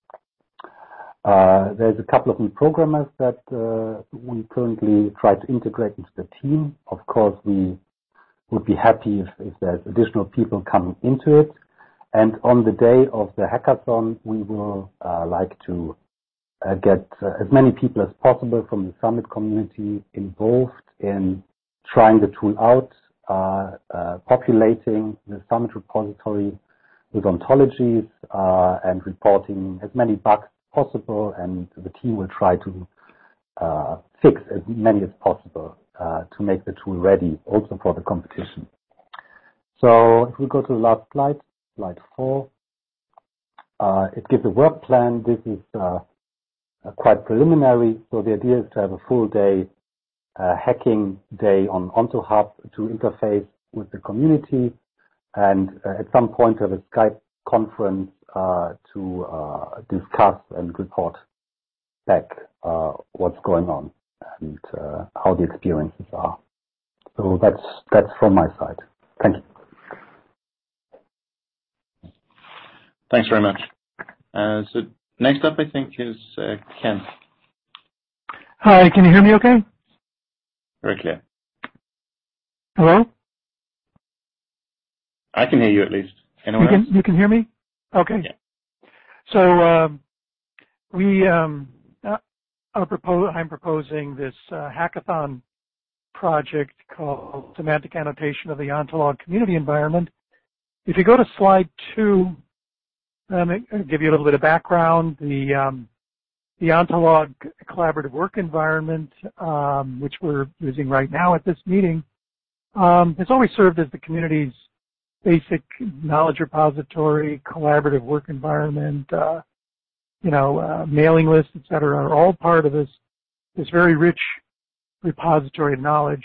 Uh, there's a couple of new programmers that uh, we currently try to integrate into the team. Of course, we would be happy if, if there's additional people coming into it. And on the day of the hackathon, we will uh, like to uh, get uh, as many people as possible from the Summit community involved in trying the tool out, uh, uh, populating the Summit repository with ontologies uh, and reporting as many bugs as possible, and the team will try to uh, fix as many as possible uh, to make the tool ready also for the competition. So if we go to the last slide, slide four, uh, it gives a work plan. This is uh, quite preliminary, so the idea is to have a full day uh, hacking day on OntoHub to interface with the community, and uh, at some point have a Skype conference uh, to uh, discuss and report back uh, what's going on and uh, how the experiences are. So that's that's from my side. Thank you. Thanks very much. Uh, so next up, I think, is uh, Ken. Hi, can you hear me okay? Very clear. Hello? I can hear you at least. Anyone you can, else? You can hear me? Okay. Yeah. So um, we um, uh, are propose I'm proposing this uh, hackathon project called Semantic Annotation of the Ontolog Community Environment. If you go to slide two, um, I'll give you a little bit of background. The um, the Ontolog collaborative work environment, um, which we're using right now at this meeting, um, has always served as the community's basic knowledge repository, collaborative work environment, uh, you know, uh, mailing lists, et cetera, are all part of this, this very rich repository of knowledge.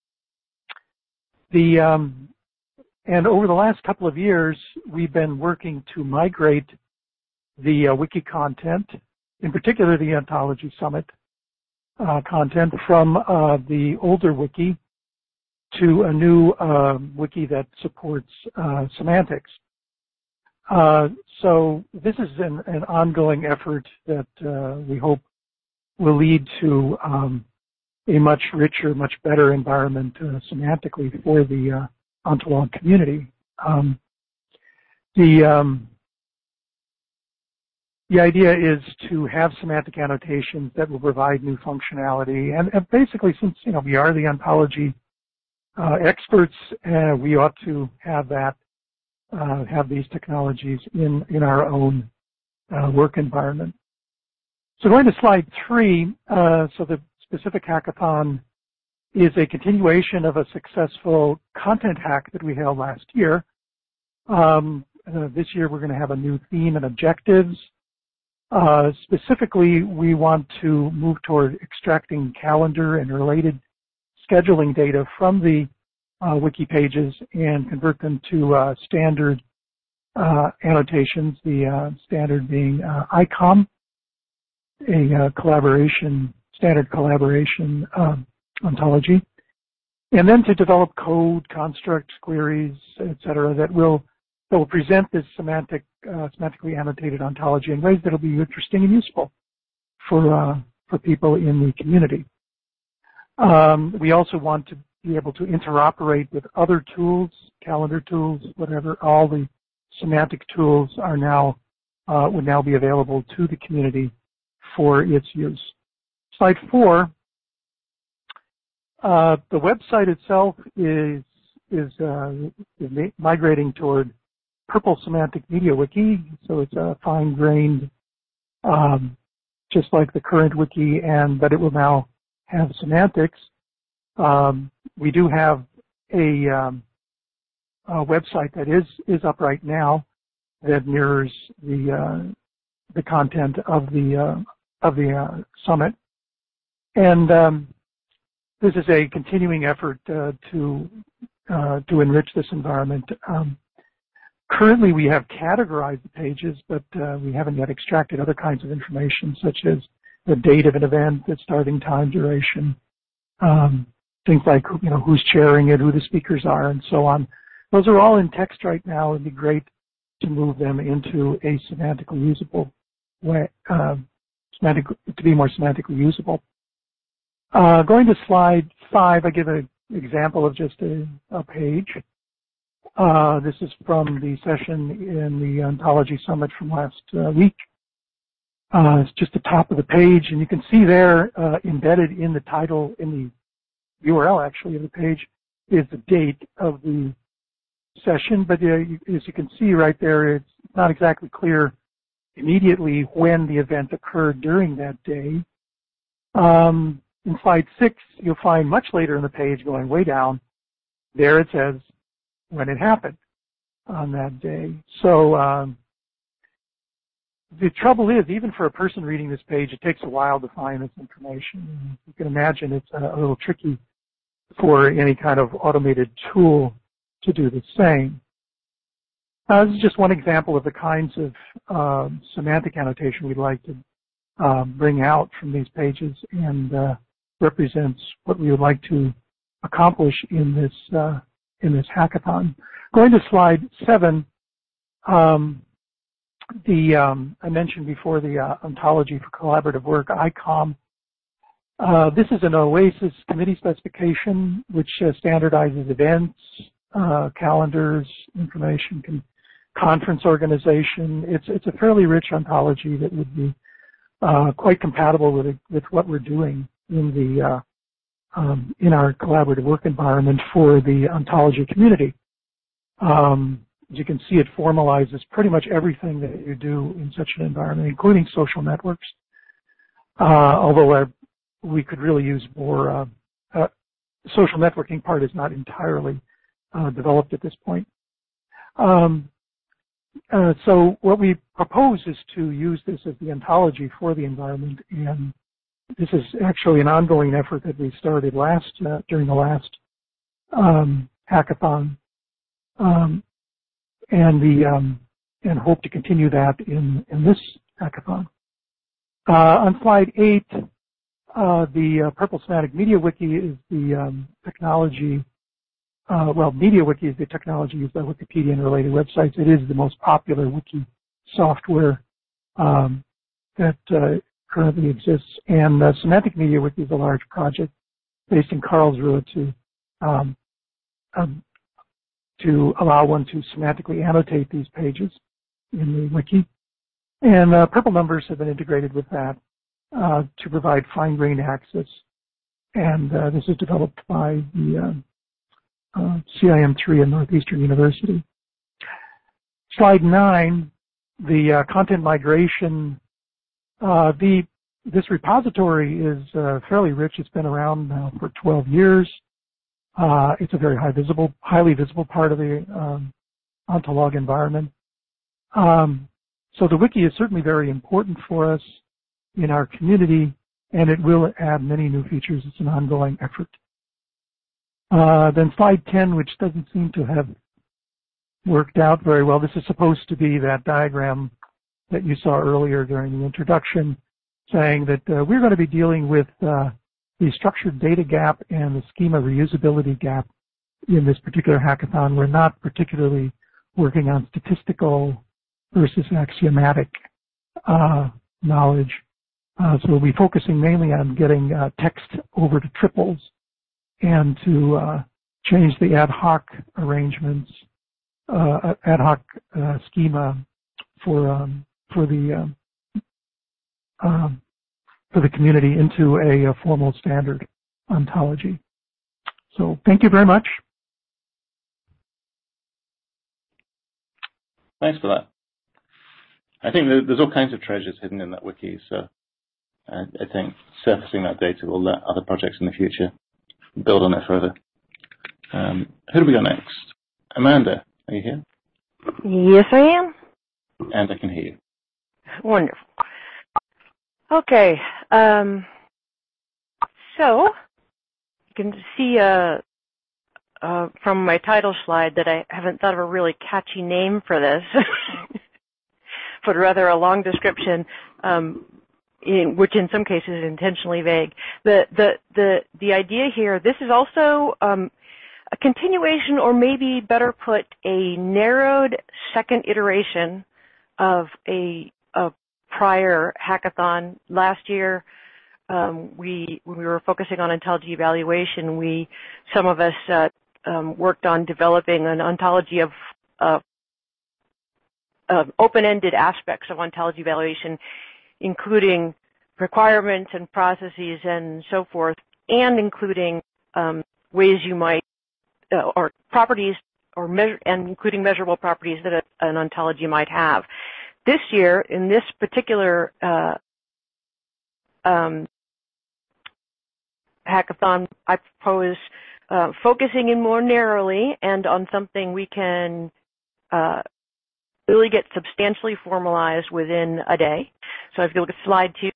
The, um, and over the last couple of years, we've been working to migrate the uh, wiki content, in particular the Ontology Summit uh, content, from uh, the older wiki to a new uh, wiki that supports uh, semantics. Uh, so this is an, an ongoing effort that uh, we hope will lead to um, a much richer, much better environment uh, semantically for the uh, Ontolog community. Um, the um, the idea is to have semantic annotations that will provide new functionality, and, and basically, since you know we are the ontology Uh, experts, uh, we ought to have that, uh, have these technologies in, in our own uh, work environment. So going to slide three, uh, so the specific hackathon is a continuation of a successful content hack that we held last year. Um, uh, this year we're going to have a new theme and objectives. Uh, specifically, we want to move toward extracting calendar and related scheduling data from the uh, wiki pages and convert them to uh, standard uh, annotations, the uh, standard being uh, I COM, a uh, collaboration, standard collaboration um, ontology, and then to develop code, constructs, queries, et cetera, that will, that will present this semantic, uh, semantically annotated ontology in ways that will be interesting and useful for, uh, for people in the community. Um, we also want to be able to interoperate with other tools, calendar tools, whatever. All the semantic tools are now uh, would now be available to the community for its use. Slide four. Uh, the website itself is is, uh, is migrating toward Purple Semantic Media Wiki, so it's a fine-grained, um, just like the current wiki, and but it will now have semantics. Um, we do have a, um, a website that is is up right now that mirrors the uh, the content of the uh, of the uh, summit, and um, this is a continuing effort uh, to uh, to enrich this environment. Um, currently, we have categorized the pages, but uh, we haven't yet extracted other kinds of information, such as the date of an event, the starting time, duration, um, things like you know who's chairing it, who the speakers are, and so on. Those are all in text right now. It'd be great to move them into a semantically usable way, uh, semantic, to be more semantically usable. Uh, going to slide five, I give an example of just a, a page. Uh, this is from the session in the Ontology Summit from last uh, week. Uh, it's just the top of the page, and you can see there, uh, embedded in the title, in the U R L actually of the page, is the date of the session, but uh, you, as you can see right there, it's not exactly clear immediately when the event occurred during that day. Um, in slide six, you'll find much later in the page, going way down, there it says when it happened on that day. So um, the trouble is, even for a person reading this page, it takes a while to find this information. You can imagine it's a, a little tricky for any kind of automated tool to do the same. Uh, this is just one example of the kinds of uh, semantic annotation we'd like to uh, bring out from these pages, and uh, represents what we would like to accomplish in this uh, in this hackathon. Going to slide seven, um, the um, I mentioned before the uh, Ontology for Collaborative Work, I COM. Uh, this is an OASIS committee specification which uh, standardizes events, uh, calendars, information, con conference organization. It's it's a fairly rich ontology that would be uh, quite compatible with it, with what we're doing in the uh, um, in our collaborative work environment for the ontology community. Um, as you can see, it formalizes pretty much everything that you do in such an environment, including social networks. Uh, although uh, we could really use more. Uh, uh, social networking part is not entirely uh, developed at this point. Um, uh, so what we propose is to use this as the ontology for the environment, and this is actually an ongoing effort that we started last uh, during the last um, hackathon, um, and the um, and hope to continue that in in this hackathon. Uh, on slide eight, uh, the uh, Purple Semantic Media Wiki is the um, technology. Uh, well, MediaWiki is the technology used by Wikipedia and related websites. It is the most popular wiki software um, that uh, currently exists. And uh, Semantic MediaWiki is a large project based in Karlsruhe to um, um, to allow one to semantically annotate these pages in the wiki. And uh, Purple numbers have been integrated with that uh, to provide fine-grained access. And uh, this is developed by the uh, Uh, C I M three in Northeastern University. Slide nine, the uh, content migration. Uh, the this repository is uh, fairly rich. It's been around now for twelve years. Uh, it's a very high visible, highly visible part of the um, Ontolog environment. Um, so the wiki is certainly very important for us in our community, and it will add many new features. It's an ongoing effort. Uh, then slide ten, which doesn't seem to have worked out very well. This is supposed to be that diagram that you saw earlier during the introduction, saying that uh, we're going to be dealing with uh, the structured data gap and the schema reusability gap in this particular hackathon. We're not particularly working on statistical versus axiomatic uh, knowledge. Uh, so we'll be focusing mainly on getting uh, text over to triples, and to uh, change the ad hoc arrangements, uh, ad hoc uh, schema for um, for the um, um, for the community into a, a formal standard ontology. So thank you very much. Thanks for that. I think there's all kinds of treasures hidden in that wiki, so I think surfacing that data will let other projects in the future build on it further. Um, who do we got next? Amanda, are you here? Yes, I am. And I can hear you. Wonderful. Okay. Um, so, you can see uh, uh, from my title slide that I haven't thought of a really catchy name for this, but rather a long description. Um, In, which in some cases is intentionally vague. The, the, the, the idea here, this is also um, a continuation, or maybe better put, a narrowed second iteration of a, a prior hackathon. Last year, um, we, when we were focusing on ontology evaluation, we, some of us uh, um, worked on developing an ontology of uh, uh, open-ended aspects of ontology evaluation, including requirements and processes and so forth, and including um, ways you might uh, or properties, or measure, and including measurable properties that a, an ontology might have. This year, in this particular uh, um, hackathon, I propose uh, focusing in more narrowly and on something we can uh, really get substantially formalized within a day. So if you look at slide two,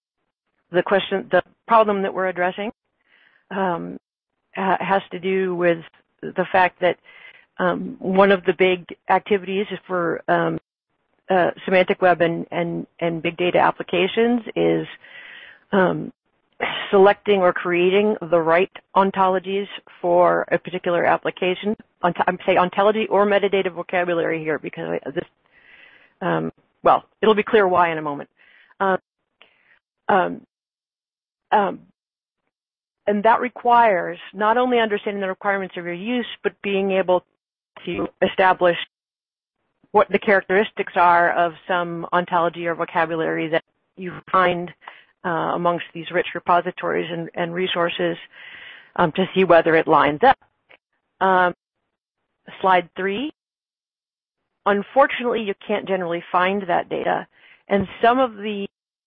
the question, the problem that we're addressing um, has to do with the fact that um, one of the big activities for um, uh, semantic web and, and, and big data applications is um, selecting or creating the right ontologies for a particular application. Ont I'm say ontology or metadata vocabulary here because this, um, well, it'll be clear why in a moment. Um, um, um, and that requires not only understanding the requirements of your use, but being able to establish what the characteristics are of some ontology or vocabulary that you find uh, amongst these rich repositories and, and resources um, to see whether it lines up. Um, slide three. Unfortunately, you can't generally find that data, and some of the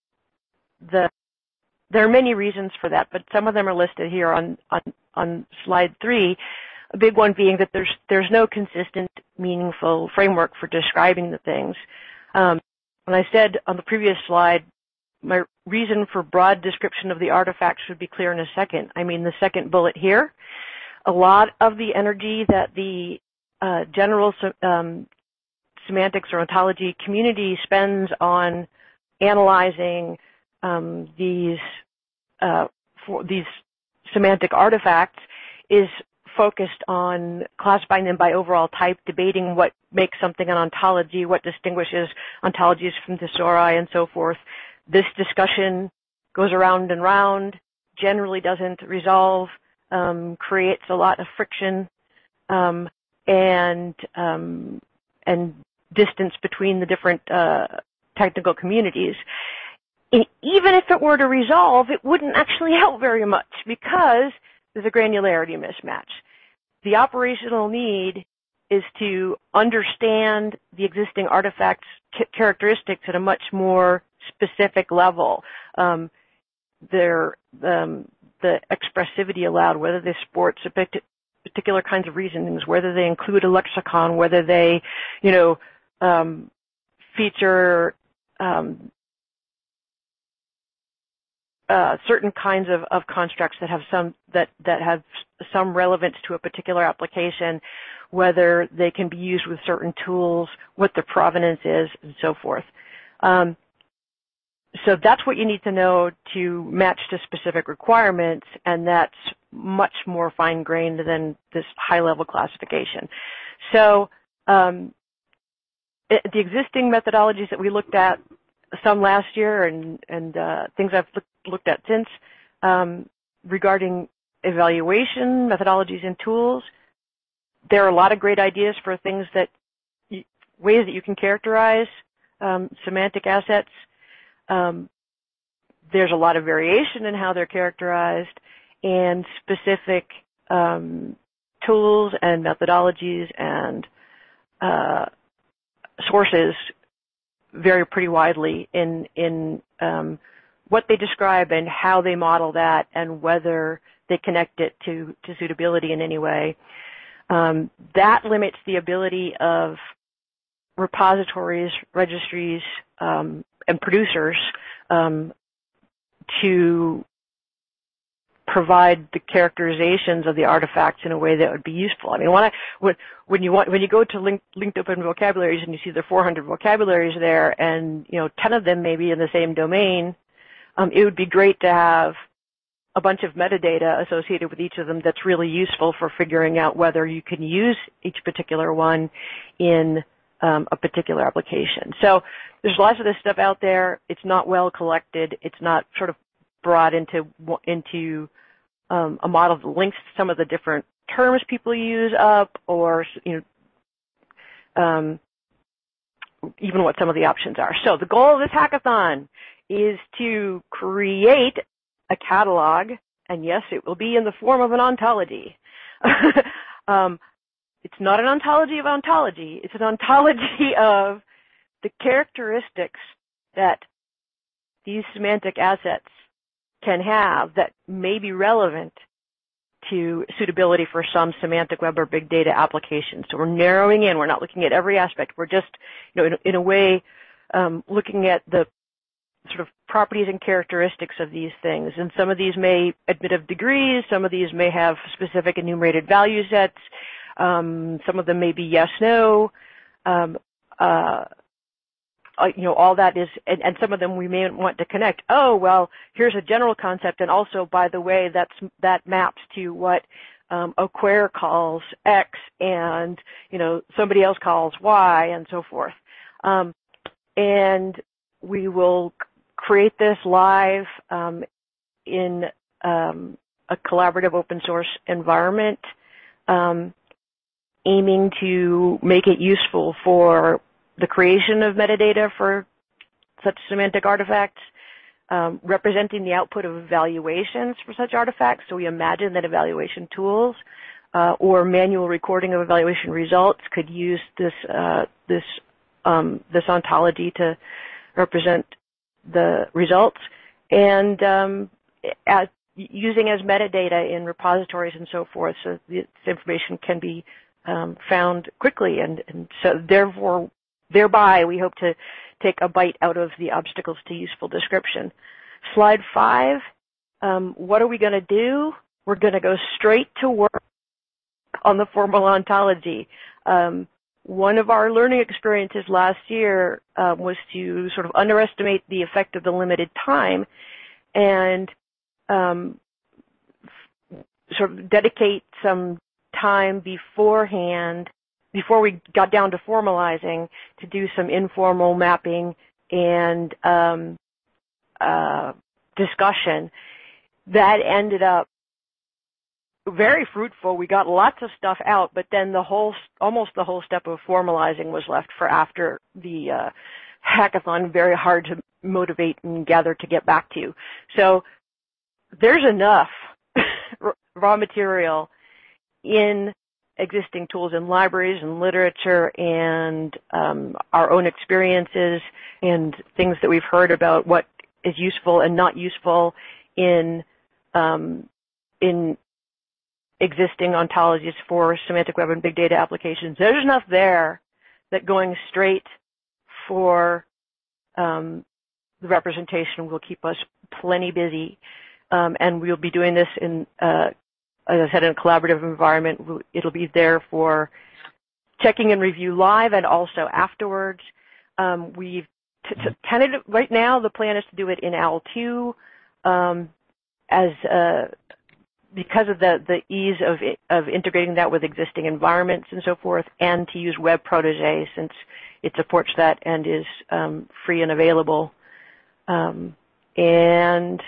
the there are many reasons for that, but some of them are listed here on on, on slide three. A big one being that there's there's no consistent, meaningful framework for describing the things. Um, when I said on the previous slide, my reason for broad description of the artifacts should be clear in a second. I mean the second bullet here. A lot of the energy that the uh, general um, semantics or ontology community spends on analyzing um, these uh, for these semantic artifacts is focused on classifying them by overall type, debating what makes something an ontology, what distinguishes ontologies from thesauri, and so forth. This discussion goes around and round, generally doesn't resolve, um, creates a lot of friction, um, and um, and distance between the different uh, technical communities. And even if it were to resolve, it wouldn't actually help very much because there's a granularity mismatch. The operational need is to understand the existing artifacts' characteristics at a much more specific level. Um, their, um, the expressivity allowed, whether they sport particular kinds of reasonings, whether they include a lexicon, whether they, you know, um, feature um, Uh, certain kinds of, of constructs that have some that that have some relevance to a particular application, whether they can be used with certain tools, what the provenance is, and so forth. Um, so that's what you need to know to match to specific requirements, and that's much more fine-grained than this high-level classification. So um, it, the existing methodologies that we looked at, some last year, and and uh, things I've looked looked at since um, regarding evaluation, methodologies, and tools. There are a lot of great ideas for things that, you, ways that you can characterize um, semantic assets. Um, there's a lot of variation in how they're characterized, and specific um, tools and methodologies and uh, sources vary pretty widely in in um, what they describe and how they model that, and whether they connect it to, to suitability in any way. Um, that limits the ability of repositories, registries, um, and producers um, to provide the characterizations of the artifacts in a way that would be useful. I mean, when, I, when, when you want, when you go to link, linked open vocabularies and you see the four hundred vocabularies there, and you know, ten of them may be in the same domain, um, it would be great to have a bunch of metadata associated with each of them that's really useful for figuring out whether you can use each particular one in um, a particular application. So there's lots of this stuff out there. It's not well collected. It's not sort of brought into into um, a model that links some of the different terms people use up, or you know, um, even what some of the options are. So the goal of this hackathon is to create a catalog, and yes, it will be in the form of an ontology, Um, it's not an ontology of ontology. It's an ontology of the characteristics that these semantic assets can have that may be relevant to suitability for some semantic web or big data applications. So we're narrowing in. We're not looking at every aspect. We're just, you know, in, in a way, um, looking at the sort of properties and characteristics of these things. And some of these may admit of degrees. Some of these may have specific enumerated value sets. Um, some of them may be yes, no. Um, uh, Uh, you know, all that is, and, and some of them we may want to connect. Oh, well, here's a general concept, and also, by the way, that's that maps to what um, a query calls X, and you know, somebody else calls Y, and so forth. Um, and we will create this live um, in um, a collaborative open source environment, um, aiming to make it useful for the creation of metadata for such semantic artifacts, um, representing the output of evaluations for such artifacts. So we imagine that evaluation tools uh, or manual recording of evaluation results could use this uh, this um, this ontology to represent the results, and um, as, using as metadata in repositories and so forth, so this information can be um, found quickly, and, and so therefore. Thereby, we hope to take a bite out of the obstacles to useful description. Slide five, um, what are we going to do? We're going to go straight to work on the formal ontology. Um, one of our learning experiences last year uh, was to sort of underestimate the effect of the limited time and um, sort of dedicate some time beforehand before we got down to formalizing, to do some informal mapping and um, uh, discussion. That ended up very fruitful. We got lots of stuff out, but then the whole, almost the whole step of formalizing was left for after the uh, hackathon, very hard to motivate and gather to get back to. So there's enough raw material in existing tools and libraries and literature and um, our own experiences and things that we've heard about what is useful and not useful in um, in existing ontologies for semantic web and big data applications. There's enough there that going straight for um, the representation will keep us plenty busy, um, and we'll be doing this in uh, as I said, in a collaborative environment. It'll be there for checking and review live and also afterwards. Um, we've t- t- tentative, right now the plan is to do it in O W L two um, as uh, because of the, the ease of of integrating that with existing environments and so forth, and to use Web Protege since it supports that and is um, free and available. Um, and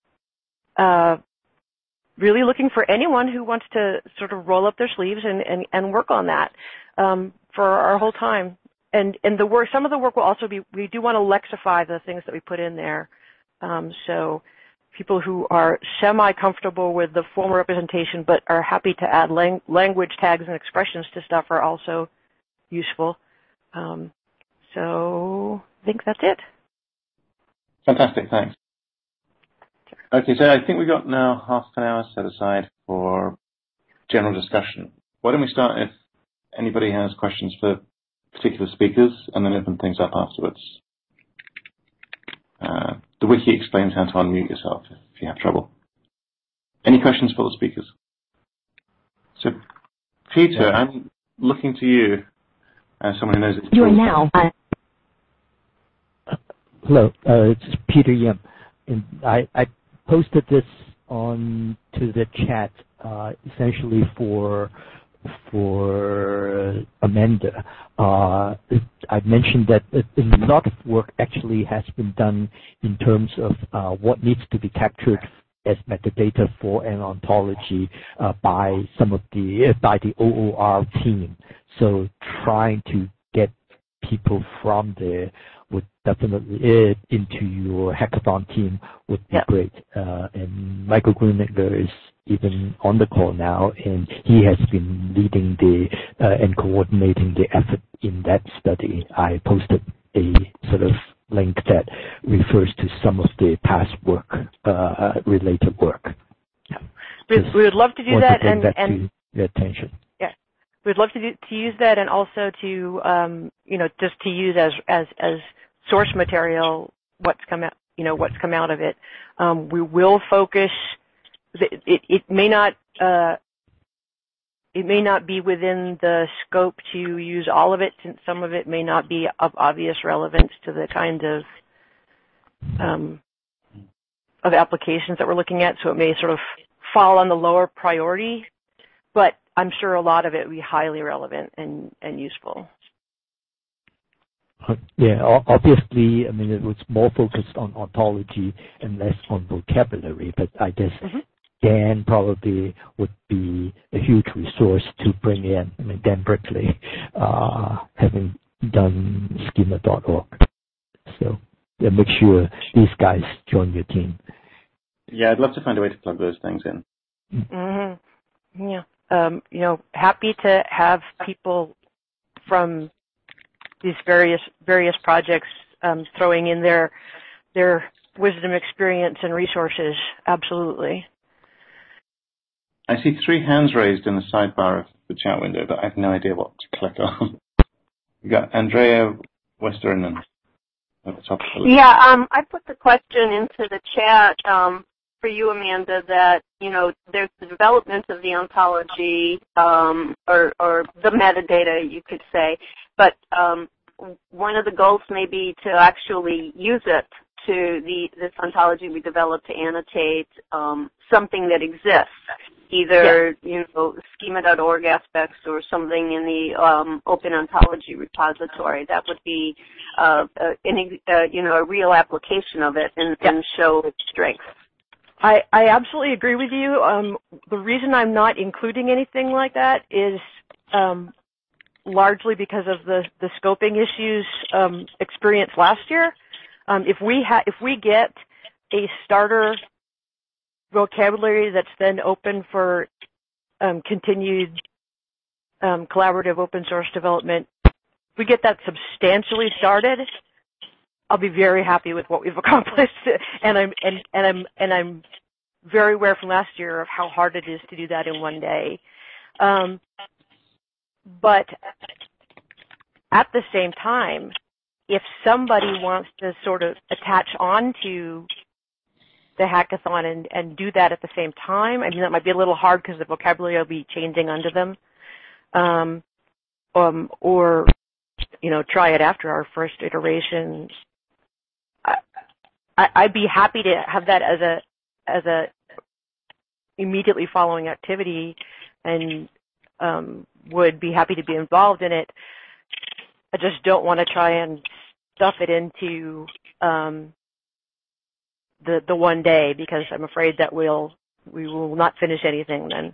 uh, really looking for anyone who wants to sort of roll up their sleeves and, and, and work on that um, for our whole time. And and the work, some of the work will also be, we do want to lexify the things that we put in there. Um, so people who are semi-comfortable with the formal representation but are happy to add lang- language tags and expressions to stuff are also useful. Um, so I think that's it. Fantastic, thanks. Okay, so I think we've got now half an hour set aside for general discussion. Why don't we start if anybody has questions for particular speakers and then open things up afterwards. Uh, the wiki explains how to unmute yourself if you have trouble. Any questions for the speakers? So, Peter, yeah. I'm looking to you as someone who knows it. You are now. Uh, hello, uh, it's Peter Yim. And I, I posted this on to the chat uh, essentially for for Amanda. Uh, I mentioned that a lot of work actually has been done in terms of uh, what needs to be captured as metadata for an ontology uh, by some of the by the O O R team. So trying to get people from the would definitely add into your hackathon team would be yep. great. Uh, and Michael Gruninger is even on the call now, and he has been leading the uh, and coordinating the effort in that study. I posted a sort of link that refers to some of the past work, uh, related work. Yeah. We, we would love to do that, to and, that and to your attention. Yeah, we'd love to do, to use that, and also to um, you know just to use as as as source material what's come out you know what's come out of it. Um, we will focus. It, it, it may not uh, it may not be within the scope to use all of it, since some of it may not be of obvious relevance to the kind of um, of applications that we're looking at. So it may sort of fall on the lower priority, but I'm sure a lot of it will be highly relevant and, and useful. Yeah, obviously, I mean, it was more focused on ontology and less on vocabulary, but I guess mm-hmm. Dan probably would be a huge resource to bring in. I mean, Dan Brickley, uh, having done schema dot org. So yeah, make sure these guys join your team. Yeah, I'd love to find a way to plug those things in. Mm-hmm. Yeah. Um, you know, happy to have people from these various various projects um, throwing in their their wisdom, experience, and resources. Absolutely. I see three hands raised in the sidebar of the chat window, but I have no idea what to click on. We got Andrea Westerinen at the top of the list. Yeah, um, I put the question into the chat um, for you, Amanda, that, you know, there's the development of the ontology, um, or, or the metadata, you could say, but um, one of the goals may be to actually use it to the this ontology we developed to annotate um, something that exists, either, yeah. you know, schema dot org aspects or something in the um, open ontology repository. That would be, uh, uh, an, uh, you know, a real application of it and, yeah. and show its strength. I, I absolutely agree with you. Um, the reason I'm not including anything like that is um, largely because of the, the scoping issues um, experienced last year. Um, if we ha- if we get a starter vocabulary that's then open for um, continued um, collaborative open source development, if we get that substantially started, I'll be very happy with what we've accomplished, and I'm and, and I'm and I'm very aware from last year of how hard it is to do that in one day. Um, but at the same time, if somebody wants to sort of attach on to the hackathon and, and do that at the same time, I mean, that might be a little hard because the vocabulary will be changing under them, um, um, or, you know, try it after our first iteration. I, I, I'd be happy to have that as a as a immediately following activity, and um, would be happy to be involved in it. I just don't want to try and stuff it into um, the the one day, because I'm afraid that we'll we will not finish anything then.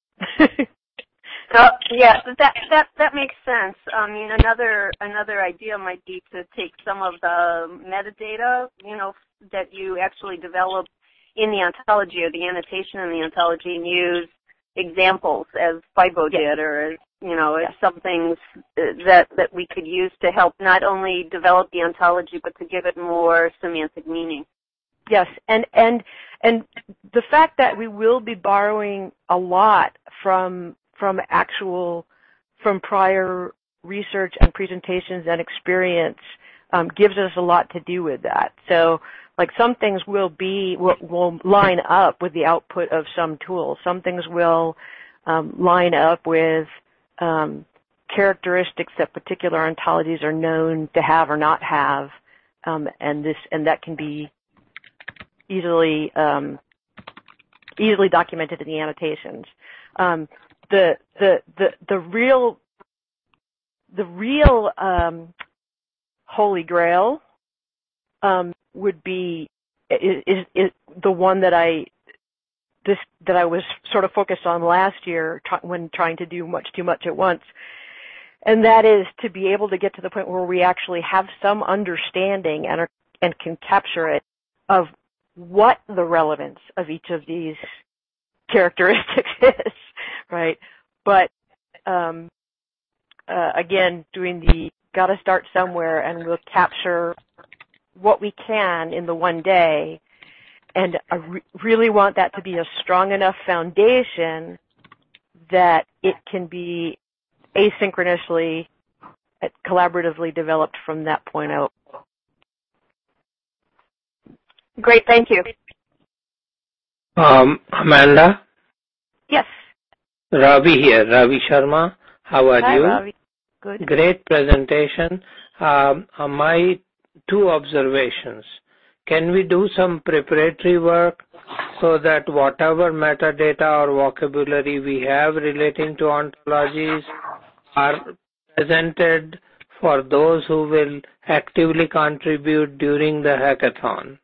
So yeah, that that that makes sense. I mean, another another idea might be to take some of the metadata, you know, that you actually develop in the ontology or the annotation in the ontology, and use examples as FIBO yes. did, or as, you know, as yes. some things that that we could use to help not only develop the ontology but to give it more semantic meaning. Yes, and and and the fact that we will be borrowing a lot from from actual from prior research and presentations and experience um, gives us a lot to do with that. So, like, some things will be will, will line up with the output of some tools. Some things will um, line up with um, characteristics that particular ontologies are known to have or not have, um, and this and that can be easily um, easily documented in the annotations. Um, the the the the real the real um, holy grail um, would be is, is, is the one that I this that I was sort of focused on last year try, when trying to do much too much at once, and that is to be able to get to the point where we actually have some understanding and are, and can capture it of what the relevance of each of these characteristics is, right? But um, uh, again, doing the got to start somewhere, and we'll capture what we can in the one day. And I re- really want that to be a strong enough foundation that it can be asynchronously, collaboratively developed from that point out. Great, thank you. Um, Amanda? Yes. Ravi here, Ravi Sharma. How are Hi, you? Ravi. Good. Great presentation. Um, uh, my two observations. Can we do some preparatory work so that whatever metadata or vocabulary we have relating to ontologies are presented for those who will actively contribute during the hackathon?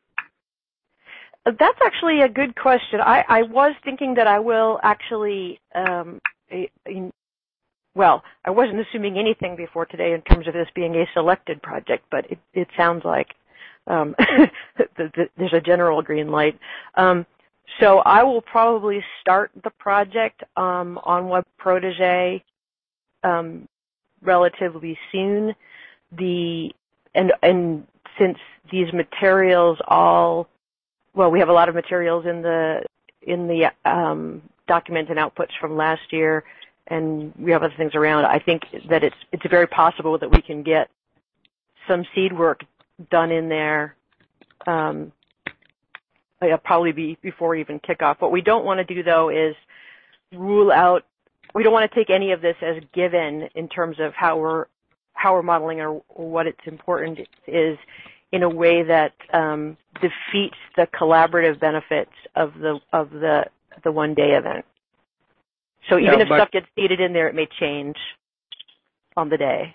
That's actually a good question. I, I was thinking that I will actually, um, in, well, I wasn't assuming anything before today in terms of this being a selected project, but it, it sounds like um, there's a general green light. Um, so I will probably start the project um, on Web Protege um, relatively soon. The and and since these materials all Well, we have a lot of materials in the in the um, document and outputs from last year, and we have other things around. I think that it's it's very possible that we can get some seed work done in there, um, probably be before we even kickoff. What we don't want to do, though, is rule out. We don't want to take any of this as given in terms of how we're how we're modeling or, or what it's important is, in a way that um, defeats the collaborative benefits of the of the the one day event. So even yeah, if stuff gets seeded in there, it may change on the day.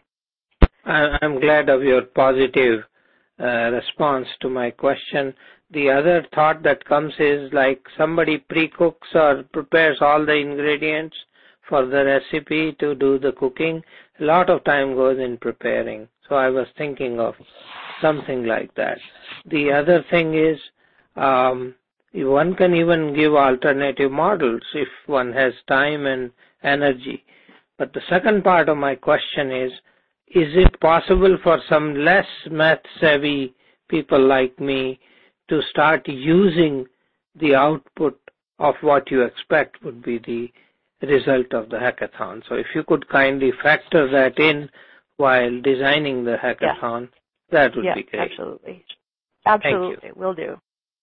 I'm glad of your positive uh, response to my question. The other thought that comes is like somebody pre-cooks or prepares all the ingredients for the recipe to do the cooking. A lot of time goes in preparing. So I was thinking of something like that. The other thing is um, one can even give alternative models if one has time and energy. But the second part of my question is, is it possible for some less math-savvy people like me to start using the output of what you expect would be the result of the hackathon? So if you could kindly factor that in while designing the hackathon, yeah. that would yeah, be great. Absolutely. Absolutely, will do.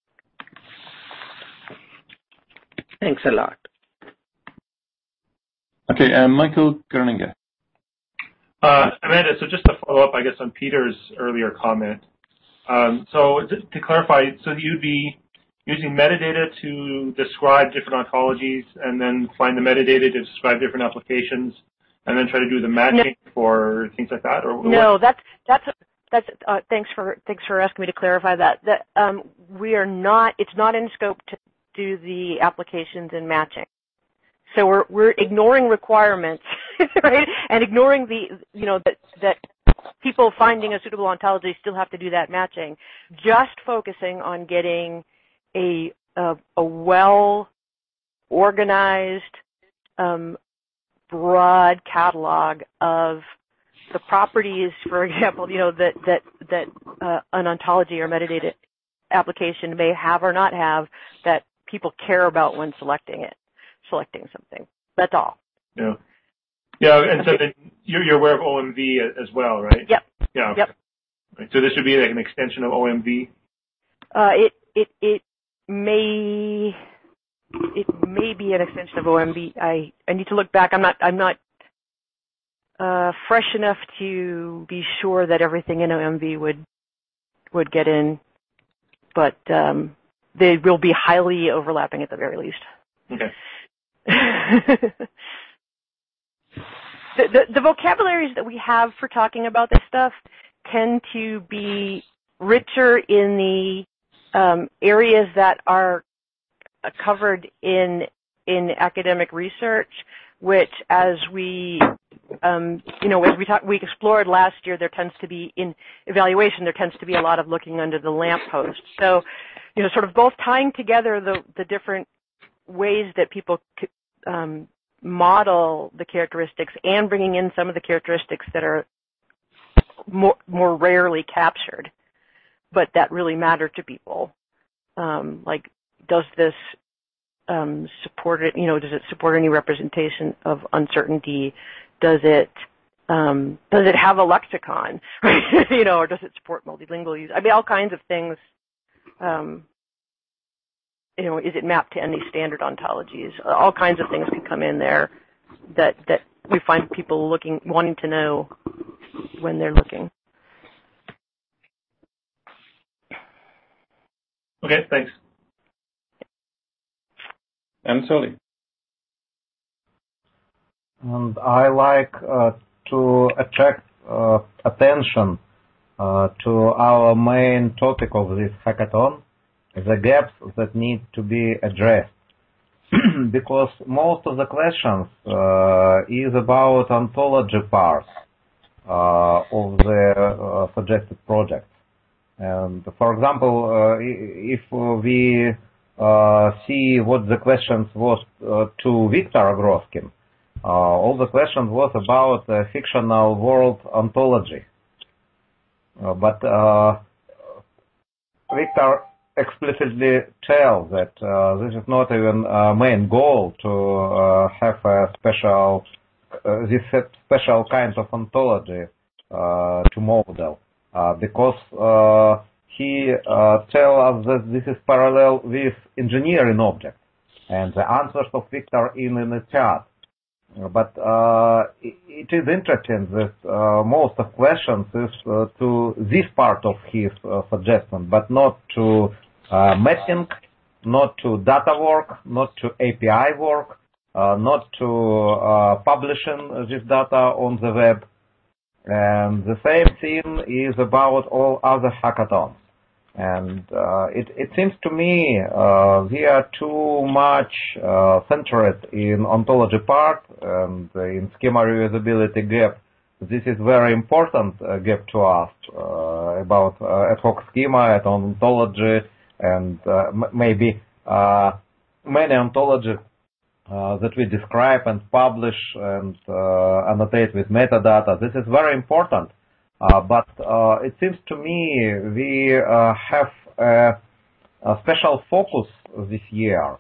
Thanks a lot. Okay, um, Michael Gerninger. Uh, Amanda, so just to follow up, I guess, on Peter's earlier comment. Um, so to, to clarify, so you'd be using metadata to describe different ontologies and then find the metadata to describe different applications and then try to do the matching no. for things like that? Or no, what? that's, that's, that's, uh, thanks for, thanks for asking me to clarify that. That, um, we are not, it's not in scope to do the applications and matching. So we're, we're ignoring requirements, right? And ignoring the, you know, that, that people finding a suitable ontology still have to do that matching. Just focusing on getting a, a, a well organized, um, broad catalog of the properties, for example, you know, that, that, that, uh, an ontology or metadata application may have or not have that people care about when selecting it. selecting something. That's all. Yeah. Yeah, and so then you're, you're aware of O M V as well, right? Yep. Yeah. Okay. Yep. Right. So this would be like an extension of O M V? Uh, it, it, it may, it may be an extension of O M V. I, I need to look back. I'm not, I'm not, uh, fresh enough to be sure that everything in O M V would, would get in, but, um, they will be highly overlapping at the very least. Okay. the, the, the vocabularies that we have for talking about this stuff tend to be richer in the um, areas that are covered in in academic research which as we, um, you know, as we talked, we explored last year, there tends to be, in evaluation, there tends to be a lot of looking under the lamppost. So, you know, sort of both tying together the, the different ways that people um, model the characteristics and bringing in some of the characteristics that are more, more rarely captured, but that really matter to people. Um, like, does this um, support it? You know, does it support any representation of uncertainty? Does it um, does it have a lexicon? Right? You know, or does it support multilingual use? I mean, all kinds of things. Um, you know, is it mapped to any standard ontologies? All kinds of things can come in there that that we find people looking, wanting to know when they're looking. Okay, thanks. Anatoly. And I like uh, to attract uh, attention uh, to our main topic of this hackathon, the gaps that need to be addressed. Because most of the questions uh, is about ontology part uh, of the uh, suggested project. And for example, uh, if we uh, see what the questions was uh, to Viktor Agroskin, uh, all the questions was about uh, fictional world ontology. Uh, but uh, Viktor explicitly tells that uh, this is not even a main goal to uh, have a special, uh, this special kind of ontology uh, to model. Uh, because uh, he uh, tells us that this is parallel with engineering objects, and the answers of Viktor in, in the chat. Uh, but uh, it, it is interesting that uh, most of questions is uh, to this part of his uh, suggestion, but not to uh, mapping, not to data work, not to A P I work, uh, not to uh, publishing this data on the web. And the same thing is about all other hackathons. And uh, it, it seems to me uh, we are too much uh, centered in ontology part and in schema reusability gap. This is very important uh, gap to us uh, about uh, ad hoc schema, and ontology, and uh, m maybe uh, many ontologies Uh, that we describe and publish and uh, annotate with metadata. This is very important, uh, but uh, it seems to me we uh, have a, a special focus this year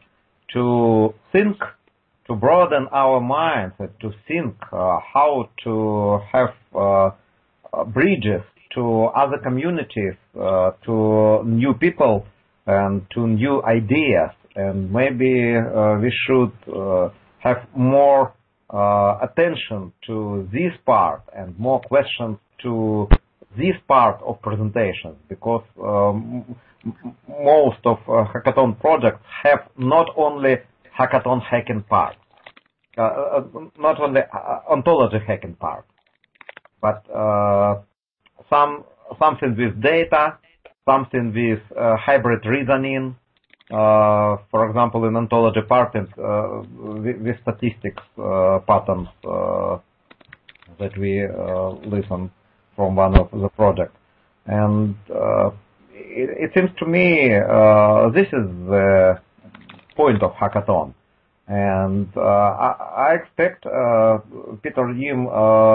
to think, to broaden our minds, and to think uh, how to have uh, bridges to other communities, uh, to new people, and to new ideas. And maybe uh, we should uh, have more uh, attention to this part and more questions to this part of presentations, because um, most of uh, hackathon projects have not only hackathon hacking part, uh, uh, not only uh, ontology hacking part, but uh, some something with data, something with uh, hybrid reasoning. Uh, for example, in ontology part, and uh, with, with statistics uh, patterns uh, that we uh, listen from one of the projects. And uh, it, it seems to me uh, this is the point of hackathon. And uh, I, I expect uh, Peter Yim uh,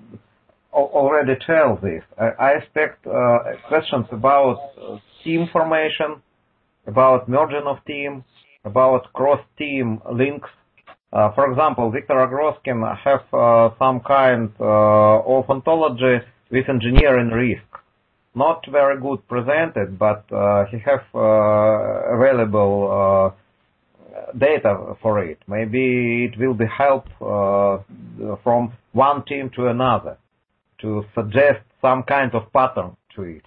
already tells this. I, I expect uh, questions about team formation, about merging of teams, about cross-team links. Uh, for example, Viktor Agroskin have uh, some kind uh, of ontology with engineering risk. Not very good presented, but uh, he have uh, available uh, data for it. Maybe it will be help uh, from one team to another to suggest some kind of pattern to it.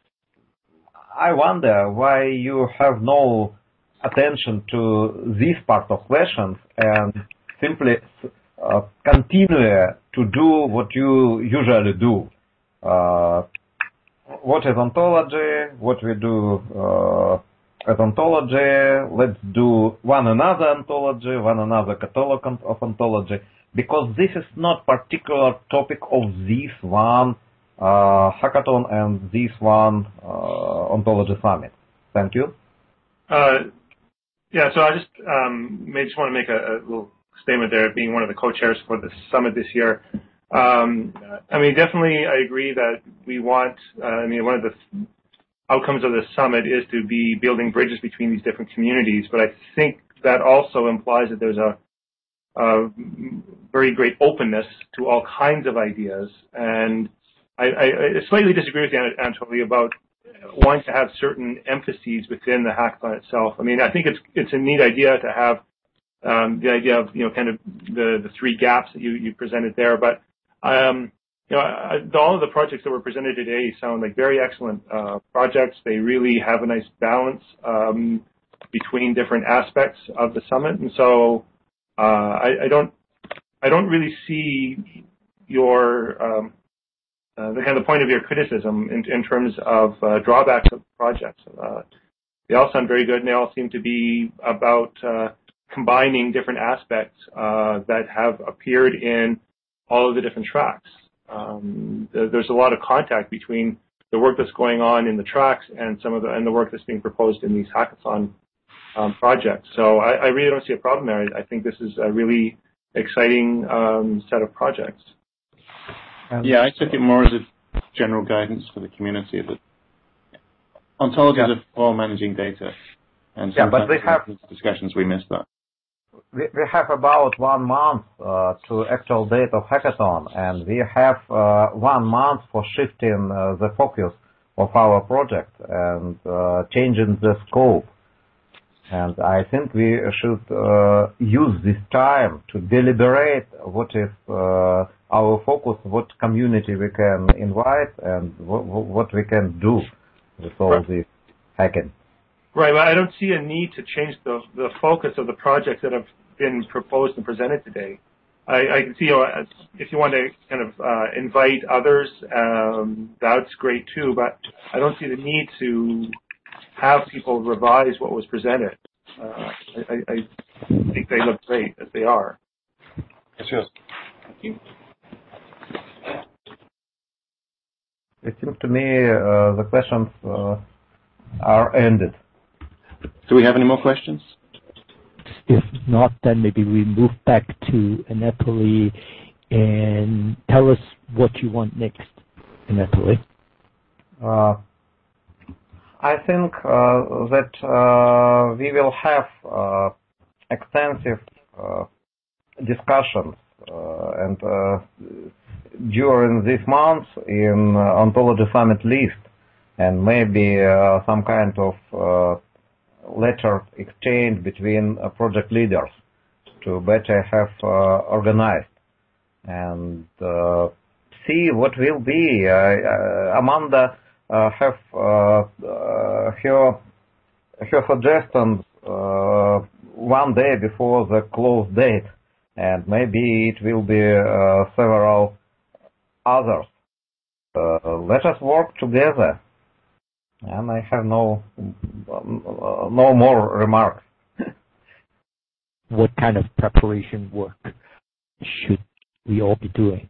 I wonder why you have no attention to this part of questions and simply uh, continue to do what you usually do. Uh, what is ontology? What we do uh, as ontology, let's do one another ontology, one another catalog of ontology, because this is not particular topic of this one uh, hackathon and this one uh, ontology summit. Thank you. Uh, yeah, so I just um, may just want to make a, a little statement there, being one of the co-chairs for the summit this year. Um, I mean, definitely, I agree that we want. Uh, I mean, one of the outcomes of the summit is to be building bridges between these different communities, but I think that also implies that there's a, a very great openness to all kinds of ideas. And I, I, I slightly disagree with you, Anatoly, about wanting to have certain emphases within the hackathon itself. I mean, I think it's it's a neat idea to have um, the idea of, you know, kind of the, the three gaps that you, you presented there, but um, you know, I, all of the projects that were presented today sound like very excellent uh, projects. They really have a nice balance um, between different aspects of the summit, and so uh, I, I don't, I don't really see your um, uh, the kind of point of your criticism in, in terms of uh, drawbacks of projects. Uh, they all sound very good, and they all seem to be about uh, combining different aspects uh, that have appeared in all of the different tracks. Um, there's a lot of contact between the work that's going on in the tracks and some of the and the work that's being proposed in these hackathon um, projects. So I, I really don't see a problem there. I, I think this is a really exciting um, set of projects. Yeah, I took it more as a general guidance for the community that ontologies yeah. are for managing data, and yeah, but we have in discussions we missed that. We, we have about one month uh, to actual date of hackathon, and we have uh, one month for shifting uh, the focus of our project and uh, changing the scope. And I think we should uh, use this time to deliberate what is uh, our focus, what community we can invite, and what, what we can do with all right. this hacking. Right. Well, I don't see a need to change the the focus of the projects that have been proposed and presented today. I, I can see, you know, if you want to kind of uh, invite others, um, that's great too. But I don't see the need to have people revise what was presented. Uh, I, I think they look great as they are. Yes, yes. Thank you. It seems to me uh, the questions uh, are ended. Do we have any more questions? If not, then maybe we move back to Anatoly and tell us what you want next, Anatoly. Uh, I think uh, that uh, we will have uh, extensive uh, discussions uh, and uh, during this month in uh, Ontology Summit list, and maybe uh, some kind of uh, letter exchange between uh, project leaders to better have uh, organized and uh, see what will be. Uh, uh, Amanda uh, have uh, uh, her her suggestions uh, one day before the close date, and maybe it will be uh, several others. Uh, let us work together. And I have no no more remarks. What kind of preparation work should we all be doing?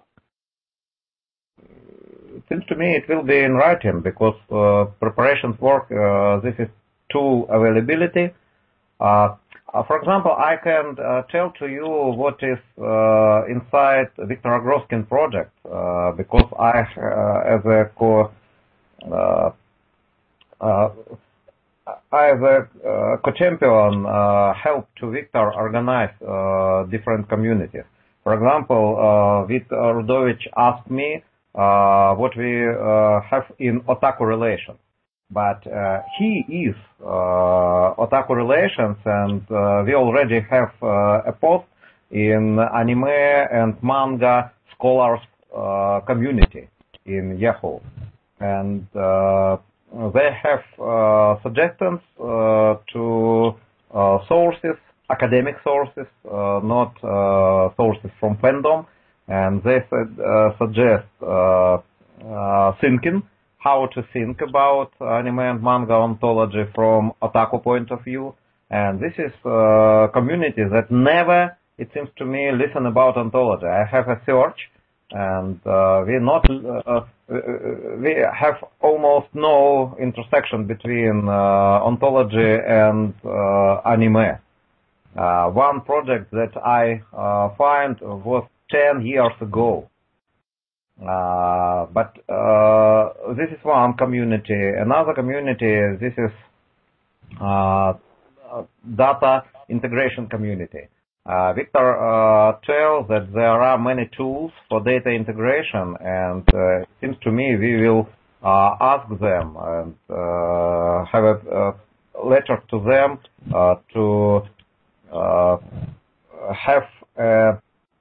It seems to me it will be in writing, because uh, preparations work, uh, this is tool availability. Uh, for example, I can uh, tell to you what is uh, inside Viktor Agroskin project, uh, because I, uh, as a co uh, Uh, I, as a uh, co-champion, uh, helped to Viktor organize uh, different communities. For example, uh, Viktor Rudovich asked me uh, what we uh, have in otaku relations. But uh, he is uh, otaku relations, and uh, we already have uh, a post in anime and manga scholars uh, community in Yahoo. And uh, they have uh, suggestions uh, to uh, sources, academic sources, uh, not uh, sources from fandom, and they said, uh, suggest uh, uh, thinking how to think about anime and manga ontology from otaku point of view. And this is a community that never, it seems to me, listen about ontology. I have a search, and uh, we not uh, we have almost no intersection between uh, ontology and uh, anime. Uh, one project that I uh, find was ten years ago. Uh, but uh, this is one community. Another community, this is uh, data integration community. Uh, Victor uh, tells that there are many tools for data integration, and uh, it seems to me we will uh, ask them and uh, have a, a letter to them uh, to uh, have uh,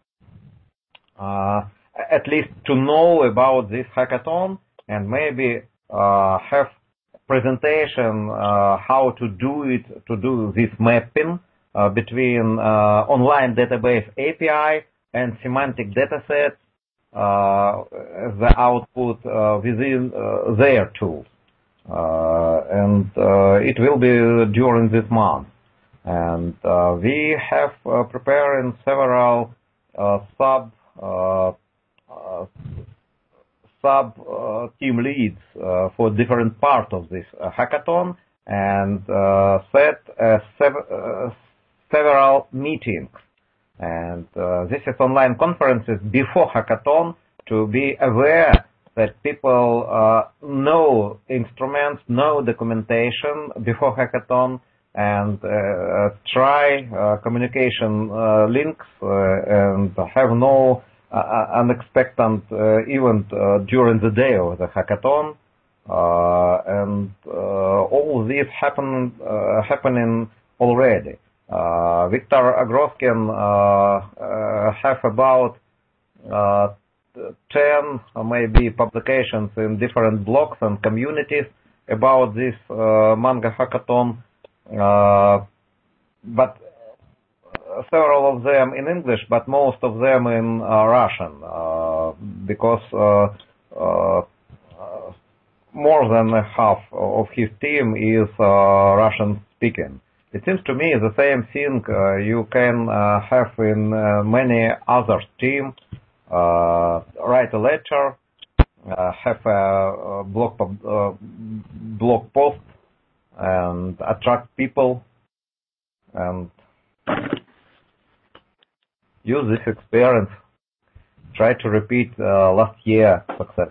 uh, at least to know about this hackathon, and maybe uh, have presentation uh, how to do it, to do this mapping uh, between uh, online database A P I and semantic datasets uh, as the output uh, within uh, their tools. Uh, and uh, it will be during this month. And uh, we have uh, preparing several uh, sub uh, uh, sub uh, team leads uh, for different parts of this uh, hackathon, and uh, set uh, sev- uh, several meetings. And uh, this is online conferences before hackathon to be aware that people uh, know instruments, know documentation before hackathon, and uh, try uh, communication uh, links uh, and have no uh, unexpected uh, event uh, during the day of the hackathon. Uh, and uh, all this happen uh, happening already. Uh, Victor Agroskin uh, uh, have about uh, ten or maybe publications in different blogs and communities about this uh, manga hackathon. Uh, but several of them in English, but most of them in uh, Russian, uh, because uh, uh, more than half of his team is uh, Russian speaking. It seems to me the same thing uh, you can uh, have in uh, many other teams. Uh, write a letter, uh, have a, a blog, uh, blog post, and attract people, and use this experience. Try to repeat uh, last year success.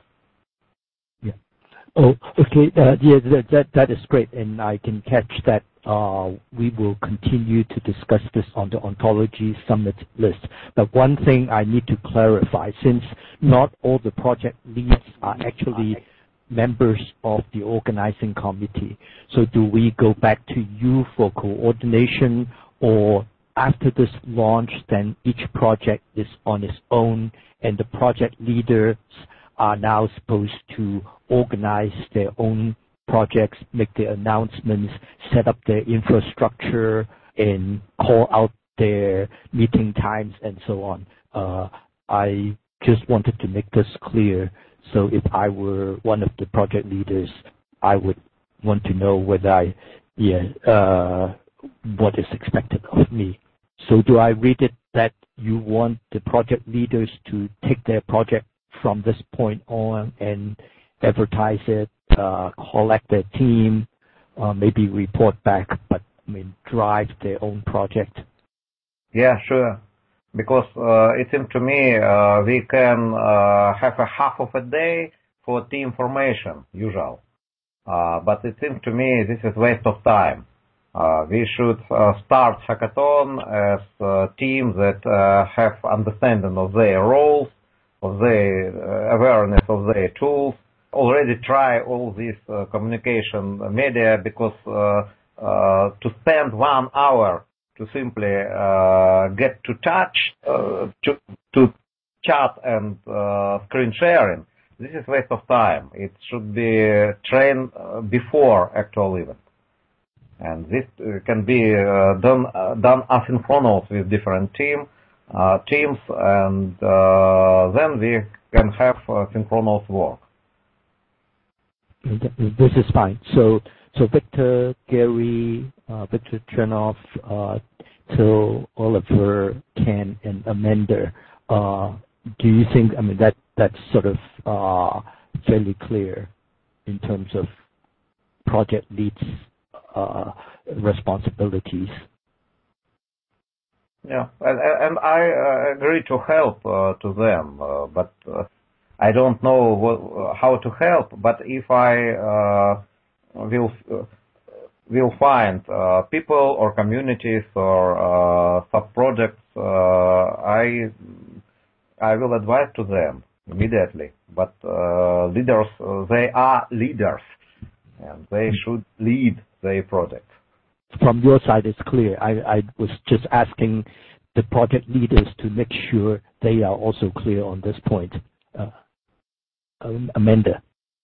Yeah. Oh, okay. Uh, yeah, that, that that is great, and I can catch that. Uh, we will continue to discuss this on the Ontology Summit list. But one thing I need to clarify, since not all the project leads are actually members of the organizing committee. So do we go back to you for coordination, or after this launch, then each project is on its own and the project leaders are now supposed to organize their own projects, make their announcements, set up their infrastructure, and call out their meeting times and so on? Uh, I just wanted to make this clear. So if I were one of the project leaders, I would want to know whether I, yeah, uh, what is expected of me. So do I read it that you want the project leaders to take their project from this point on and advertise it, uh, collect their team, uh, maybe report back, but I mean drive their own project? Yeah, sure. Because uh, it seems to me uh, we can uh, have a half of a day for team formation, usual. Uh, but it seems to me this is waste of time. Uh, we should uh, start hackathon as a team that uh, have understanding of their roles, of their uh, awareness of their tools. Already try all this uh, communication media, because uh, uh, to spend one hour to simply uh, get to touch, uh, to, to chat and uh, screen sharing, this is waste of time. It should be trained uh, before actual event. And this uh, can be uh, done uh, done asynchronous with different team uh, teams, and uh, then we can have uh, synchronous work. This is fine. So, so Victor, Gary, uh, Victor Chernoff, uh, Till, Oliver, Ken, and Amanda. Uh, do you think? I mean, that that's sort of uh, fairly clear in terms of project leads' uh, responsibilities. Yeah, and, and I uh, agree to help uh, to them, uh, but uh, I don't know what, how to help. But if I uh, will uh, will find uh, people or communities or uh, sub projects, uh, I I will advise to them immediately. But uh, leaders, uh, they are leaders, and they should lead their project. From your side, it's clear. I, I was just asking the project leaders to make sure they are also clear on this point. Uh, um, Amanda.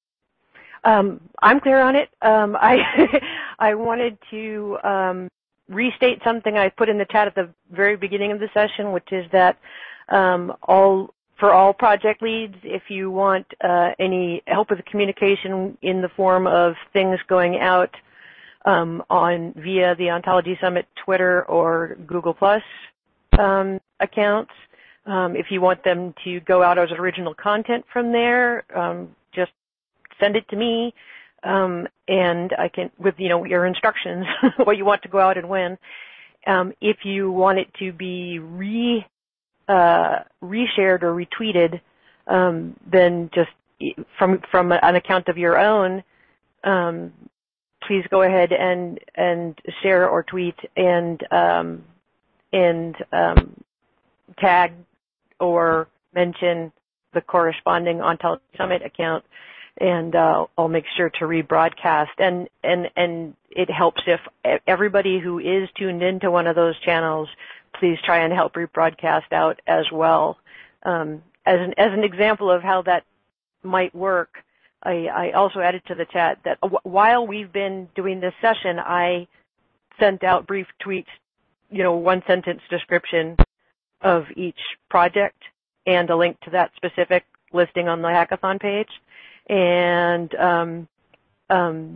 Um, I'm clear on it. Um, I I wanted to um, restate something I put in the chat at the very beginning of the session, which is that um, all for all project leads, if you want uh, any help with the communication in the form of things going out Um, on via the Ontology Summit Twitter or Google Plus um, accounts. Um, if you want them to go out as original content from there, um, just send it to me, um, and I can, with you know your instructions, what you want to go out and when. Um, if you want it to be re uh, reshared or retweeted, um, then just from from an account of your own. Um, please go ahead and, and share or tweet and um, and um, tag or mention the corresponding Ontology Summit account, and uh, I'll make sure to rebroadcast. And, and, and it helps if everybody who is tuned into one of those channels, please try and help rebroadcast out as well. Um, as an, as an example of how that might work, I, I also added to the chat that while we've been doing this session, I sent out brief tweets, you know, one sentence description of each project and a link to that specific listing on the hackathon page. And um, um,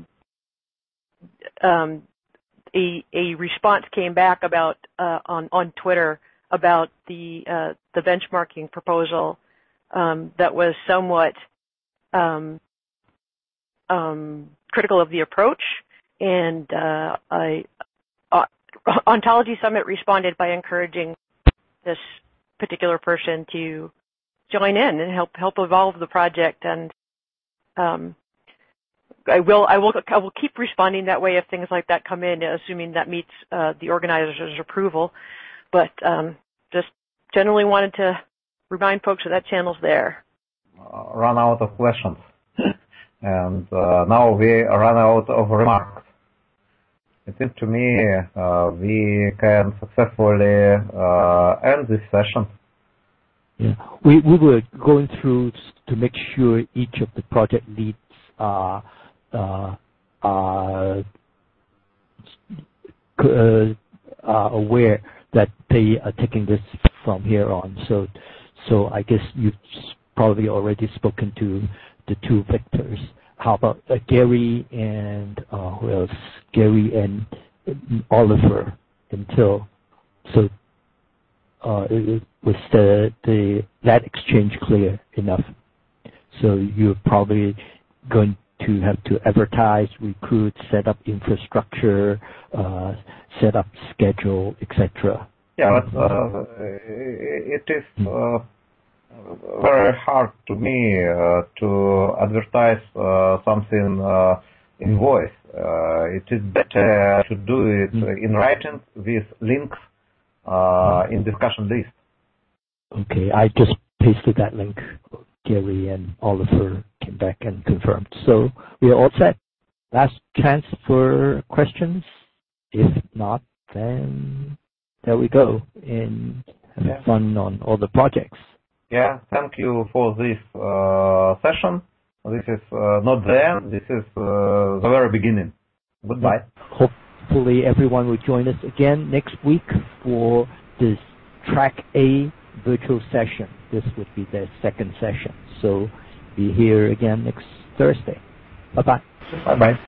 um, a, a response came back about uh, on on Twitter about the uh, the benchmarking proposal um, that was somewhat um, Um, critical of the approach, and uh, I, uh, Ontology Summit responded by encouraging this particular person to join in and help help evolve the project. And um, I will I will I will keep responding that way if things like that come in, assuming that meets uh, the organizers' approval. But um, just generally wanted to remind folks that that channel's there. Uh, run out of questions. And uh, now we run out of remarks. It seems to me uh, we can successfully uh, end this session. Yeah, we we were going through to make sure each of the project leads are uh, are, uh, are aware that they are taking this from here on. So so I guess you've probably already spoken to the two Victors. How about uh, Gary and uh, who else? Gary and Oliver until so uh, it, was the the that exchange clear enough? So you're probably going to have to advertise, recruit, set up infrastructure, uh, set up schedule, et cetera. Yeah, but uh, it is. Uh, very hard to me uh, to advertise uh, something uh, in voice. Uh, it is better to do it in writing with links uh, in discussion list. Okay, I just pasted that link. Gary and Oliver came back and confirmed. So we are all set. Last chance for questions. If not, then there we go. And have yeah. fun on all the projects. Yeah, thank you for this uh, session. This is uh, not the end, this is uh, the very beginning. Goodbye. Hopefully everyone will join us again next week for this Track A virtual session. This would be the second session. So be here again next Thursday. Bye-bye. Bye-bye.